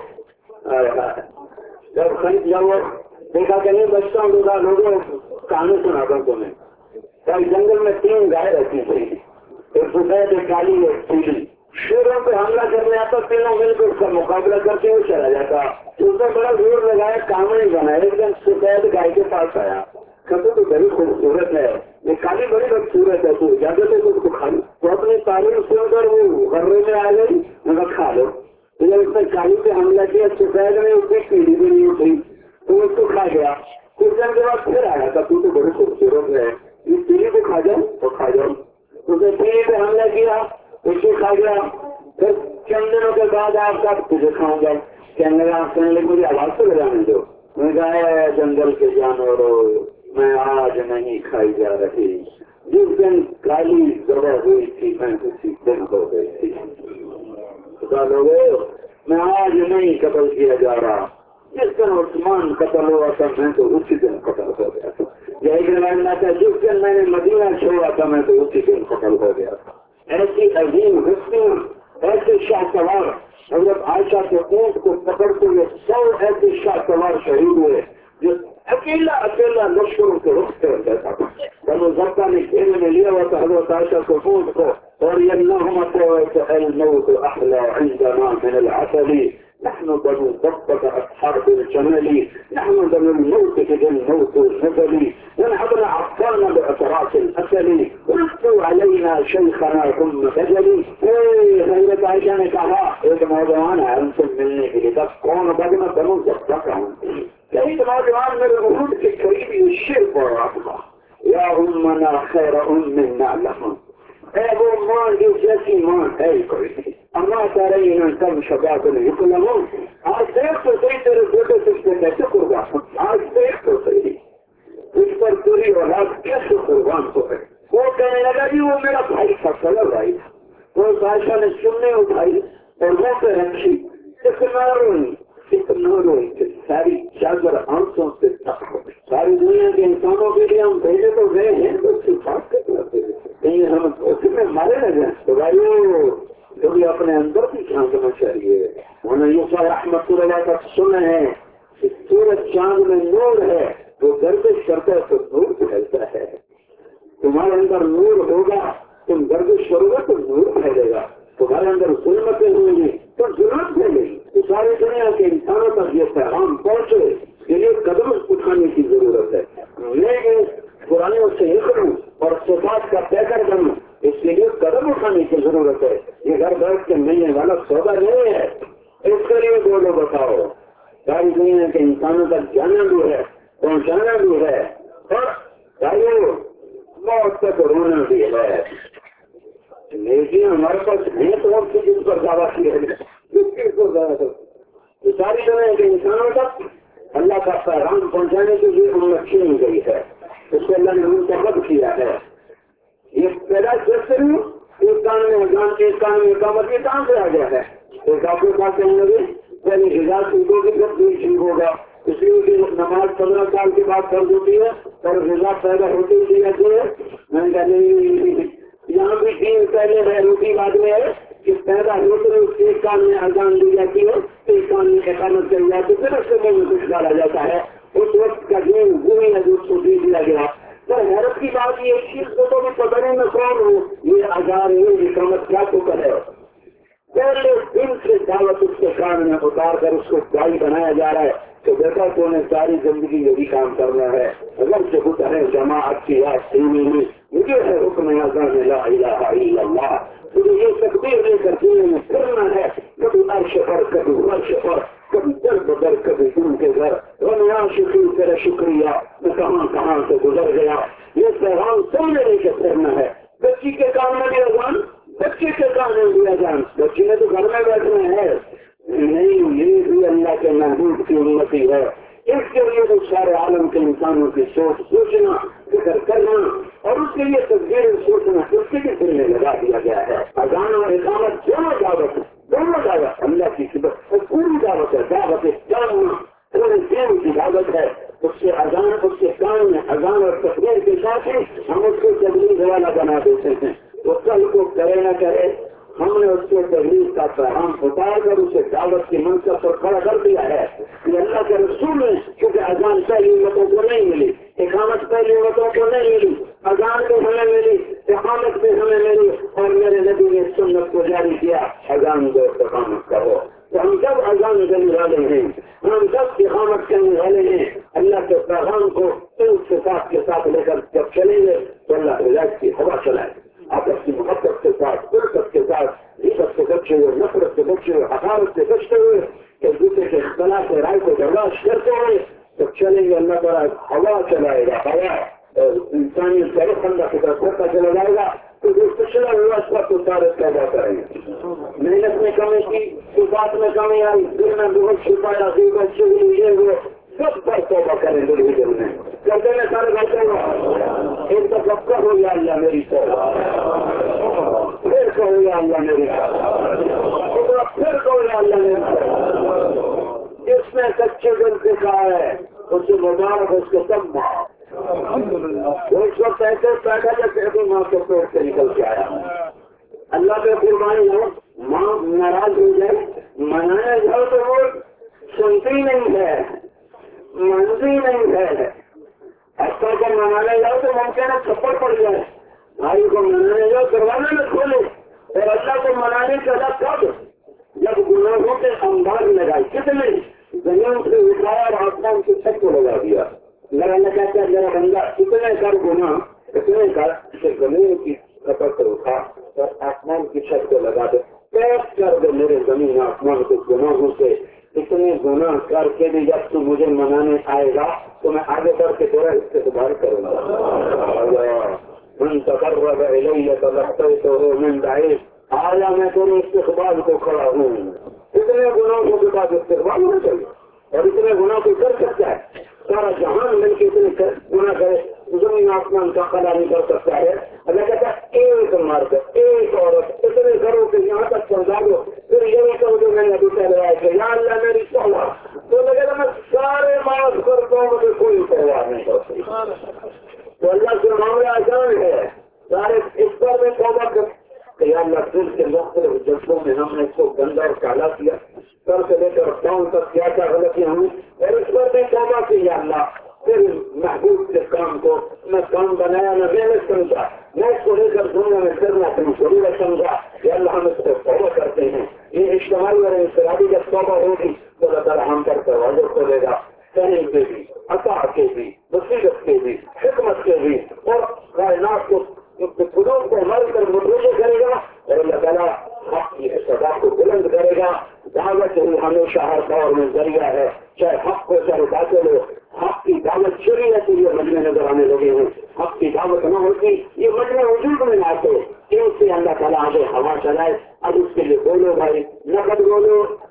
جب دیکھا کہ نہیں بچتا ہوں لوگوں کہانی سناتا ہوں تمہیں، کل جنگل میں 3 گائے رہتی تھی، ایک سفید، ایک کالی، ایک پیلی۔ شیروں پہ حملہ کرنے آتا، تینوں مل کر اس کا مقابلہ کر کے وہ چلا جاتا۔ اس نے بڑا زور لگایا، کام نہیں بنا۔ ایک دن سفید گائے کے پاس آیا، کہتے تو بڑی خوبصورت ہے، یہ کالی بڑی خوبصورت ہے، تو اجازت ہے تو اس کو کھا لو۔ تو اپنی تعلیم سن کر وہ غرے میں آ گئی، میں کھا لو۔ جب اس نے کالی پہ حملہ کیا، سفید نے اس کی پیڑھی بھی نہیں اٹھی تو اس کو کھا گیا۔ کچھ دن کے بعد پھر آیا تھا، تو بڑی خوبصورت ہے، اس پیڑھی کو کھا جاؤ تو کھا جاؤ۔ اس نے پیڑھی پہ حملہ کیا، اس کو کھا گیا۔ پھر چند دنوں کے بعد آپ کا تجھے کھاؤں گا، کہنے لگے مجھے آواز تو لگانے دو۔ میں کہا جنگل کے جانوروں، میں آج نہیں کھائی جا رہی، جس دن کالی ذبح ہوئی تھی میں اسی دن ہو گئی تھی۔ خدا لوگوں، میں آج نہیں قتل کیا جا رہا، جس دن عثمان قتل ہوا تھا میں تو اسی دن قتل ہو گیا تھا۔ یہی روایت ہے، جس دن میں نے مدینہ چھوڑا تھا میں تو اسی دن قتل ہو گیا تھا۔ ایسی عظیم ہستیاں، ایسے شاہ سوار، حضرت عائشہ کے اونٹ کو پکڑتے ہوئے 100 ایسے شاہ سوار شہید ہوئے جو اکیلا لشکروں کے رخ پہ رہتا تھا۔ بنو ضبطہ نے گھیرے میں لیا ہوا تھا حضرت عائشہ کو اونٹ کو، اور یہ نغمت الموت احلى عندنا من العسل، نحن بنو ضبطة اصحاب الجمل، نحن بنو الموت اذا الموت نزل، ونحن عطانا باطراف الاسل، ردوا علينا شيخنا ثم بجلي۔ حضرت عائشہ نے کہا ایک نوجوان ہے ان سے ملنے کے لیے، بس کون بگنا بنو ضبطہ کا ہوں۔ کئی نوجوان میرے اونٹ کے قریب یہ شعر پڑھ رہا تھا، یا امنا خیر منا لہم، اے وہ ماں جو جیسی ماں ہے کوئی نہیں، اما ترین کم شباب الحکلم، آج دیکھ تو صحیح تیرے بیٹے سے کیسے قربان، آج دیکھ تو صحیح اس پر پوری اولاد کیسے قربان ہو گئے۔ وہ کہنے لگا جی وہ میرا بھائی تھا، صلی بھائی تھا۔ وہ عائشہ نے چمنے اٹھائی اور منہ پہ رکھی، اتنا روئی کہ ساری چادر آنکھوں سے تک ہو گئی۔ ساری دنیا کے انسانوں کے لیے ہم بھیجے تو گئے ہیں تو اس کی بات کرتے کہیں ہم اسی میں مارے نہ جائیں تو بھائیو کبھی اپنے اندر بھی جھانکنا چاہیے۔ انہوں نے یوسف رحمت اللہ کا سنا ہے کہ سورج چاند میں نور ہے، وہ گردش کرتا ہے تو نور پھیلتا ہے۔ تمہارے اندر نور ہوگا، تم گردش کرو گے تو نور پھیلے گا، تمہارے اندر ظلمتیں ہوں گی تو ظلمت پھیلے گی۔ تو ساری دنیا کے انسانوں تک یہ پیغام پہنچے، اس کے لیے قدم اٹھانے کی ضرورت ہے۔ میں پرانوں سے نکلوں اور صفات کا پیکر بنوں، اس کے لیے قدم اندر نہیں ہے، اس کے لیے بولو بتاؤ۔ ساری دنیا کے انسانوں تک جانا بھی ہے، پہنچانا بھی ہے، اور چاہیے موت تک رونا بھی ہے۔ لیکن ہمارے پاس ہے تو اور جس پر دعویٰ کیا ہے، کس چیز کو دعویٰ کرو؟ ساری دنیا کے انسانوں تک اللہ کا پیغام پہنچانے کے لیے امت چن گئی ہے، اس کو اللہ نے منتخب کیا ہے۔ یہ پہلا جسر ایک کان میں اذان کے ایک کان میں اقامت، یہ کہاں سے آ گیا ہے؟ ایک آپ کے پاس کہیں گے پہلے غذا سیکھو گے جب دل ٹھیک ہوگا، اس لیے کہ نماز 15 سال کے بعد فرض ہوتی ہے اور غذا پیدا ہوتی ہی رہتی ہے۔ میں نے کہا نہیں، یہاں بھی دین پہلے ہے، روٹی بعد میں ہے، کہ پیدا ہوتے ہوئے ایک کان میں اذان دی جاتی ہے، ایک کان میں اقامت کری جاتی ہے، پھر اس سے میں کچھ ڈالا جاتا ہے۔ اس وقت کا دین وہی ہے جو اس کو دے دیا گیا۔ تو حیرت کی بات یہ چیز کو تو بھی پتہ نہیں میں کون ہوں، یہ اذان یہ اقامت کیا تو کرے۔ پہلے دن سے دعوت اس کے کان میں اتار کر اس کو دائی بنایا جا رہا ہے کہ بیٹا تو نے ساری زندگی یہی کام کرنا ہے، اگر سے ہے جماعت کی یاد سینے میں مجھے ہے حکم اذان لا الہ الا اللہ، مجھے یہ تکبیر لے کر سینے میں پھرنا ہے، کبھی عرش پر کبھی فرش پر، کبھی در بدر کبھی دن کے گھر، رمیا شکری تیرا شکریہ میں کہاں کہاں سے گزر گیا۔ یہ پیغام سامنے لے کے پھرنا ہے۔ بچی کے کام میں بھی اذان، بچے کے کام میں بھی اذان، بچی نے تو گھر میں بیٹھنا ہے نہیں، یہ بھی اللہ کے محبوب کی امتی ہے۔ اس کے لیے تو سارے عالم کے انسانوں کی سوچنا فکر کرنا اور اس کے لیے تقدیر سوچنا اس کے بھی دل میں لگا دیا گیا ہے۔ اذان اور اقامت دونوں دعوت ہے، دونوں دعوت اللہ کی صفت اور پوری دعوت ہے، دعوت جاننا پورے دین کی دعوت ہے۔ اس سے اذان اس کے کام میں اذان اور تقدیر کے ساتھ ہی ہم اس کو تبلیغ والا بنا دیتے ہیں۔ وہ کل کو کرے نہ کرے، ہم نے اس کو تبلیغ کا پیغام اتار کر اسے دعوت کی منصب پر کھڑا کر دیا ہے کہ اللہ کے رسول نے، کیونکہ اذان پہلی امتوں کو نہیں ملی، اقامت پہلی امتوں کو نہیں ملی، اذان بھی ہمیں ملی، اقامت بھی ہمیں ملی، اور میرے نبی نے سنت کو جاری کیا اذان دو اقامت کرو۔ تو ہم جب اذان دینے والے ہیں، ہم جب اقامت کرنے والے ہیں، اللہ کے پیغام کو ان صفات کے ساتھ لے کر جب چلیں گے تو اللہ ہدایت کی ہوا چلائے، آپس کی محبت کے ساتھ، فرقت کے ساتھ، عزت سے بچے ہوئے، نفرت سے بچے ہوئے، حقارت سے بچتے ہوئے، ایک دوسرے کے اختلاف رائے کو برداشت کرتے ہوئے جب چلیں گے، اللہ تعالیٰ ہوا چلائے گا، ہوا انسانی طرف اللہ کی طرف ہوتا چلا جائے گا، تو جو پچھلا ہوا اس کا تو سارے پیدا کریں گے۔ محنت میں کمی کی، صفات میں کمی آئی، دل میں بہت چھپایا، غیبت چغلی یہ وہ سب پر توبہ کریں گے دل میں کرتے میں سارے بیٹھے گا۔ ایک دفعہ ہو گیا اللہ میری توبہ، پھر کہو گیا اللہ میری توبہ، پھر کہو گیا اللہ میری توبہ۔ جس نے سچے دل سے کہا ہے اسے مبارک، اس کو سب معاف۔ وہ اس وقت ایسے بیٹھا جیسے ابھی ماں کے پیٹ سے نکل کے آیا، اللہ پہ قربانی ہو، ماں ناراض ہو جائے، منانے جاؤ تو وہ سنتی نہیں ہے، مانتی نہیں ہے۔ ایسا کو منانے جاؤ تو ممکن ہے تھپڑ پڑ جائے، بھائی کو منانے جاؤ دروازے میں کھولے، اور اللہ کو منانے چلا کب جب گناہوں کے انبار لگائے، کتنے زمین سے اٹھایا اور آسمان کی چھت کو لگا دیا۔ میرا اللہ کہتا ہے میرا بندہ اتنے کر گناہ، اتنے کر زمین کی سفر کو اٹھا اور آسمان کی چھت کو لگا دے، پیش کر دے میرے زمین آسمان کے گناہوں سے، اتنے گناہ کر کے بھی جب تو مجھے منانے آئے گا تو میں آگے بڑھ کے تیرا استقبال کروں گا۔ من تقرب الی تلقیته من بعید، آیا میں تیرے استقبال کو کھڑا ہوں۔ اتنے گناہوں کے بعد استقبال ہونا چاہیے، اور اتنے گناہ کو کر سکتا ہے سارا جہان مل کے اتنے گناہ کرے، زمین آسمان کا خلا نہیں کر سکتا ہے۔ اللہ کہتا ہے ایک مرد ایک عورت اتنے گھروں کے یہاں تک پہنچا دو، پھر یہ نہیں کہو جو میں نے ابھی پہلے آئے تھے یا اللہ میری توبہ، تو لگے گا میں سارے معاف کرتا ہوں، مجھے کوئی توبہ نہیں کرتی۔ تو اللہ سے معاملہ آسان ہے، سارے اس پر میں توبہ کر کہ اللہ دل کے مختلف جذبوں میں ہم نے اس کو گندا اور کالا کیا، سر سے لے کر پاؤں تک کیا کیا غلطیاں ہوئی، اور اس پر میں توبہ کی یا اللہ پھر محبوب کے کام کو میں کام بنایا، میں محنت سمجھا، میں اس کو لے کر دنیا میں کرنا اپنی ضرورت سمجھا کہ اللہ ہم اس کو توبہ کرتے ہیں۔ یہ اجتماعی اور انفرادی جب توبہ ہوگی تو اللہ تعالیٰ ہم پر دروازے کھولے گا، کہیں کے بھی، عطا کے بھی، بصیرت کے بھی، حکمت کے بھی، اور کائنات کو قلوب کو مر کر مدعو کرے گا، اور اللہ تعالیٰ حق کی سزا کو بلند کرے گا، دعوت ہی ہمیشہ ہر دور میں ذریعہ ہے، چاہے حق ہو چاہے باطل ہو. حق کی دعوت شروع سے یہ مجمع نظر آنے لگے ہیں. حق کی دعوت نہ ہوتی یہ مجمع وجود میں نہ آتے. اس سے اللہ تعالیٰ آگے ہوا چلائے. اب اس کے لیے بولو بھائی، نقد بولو،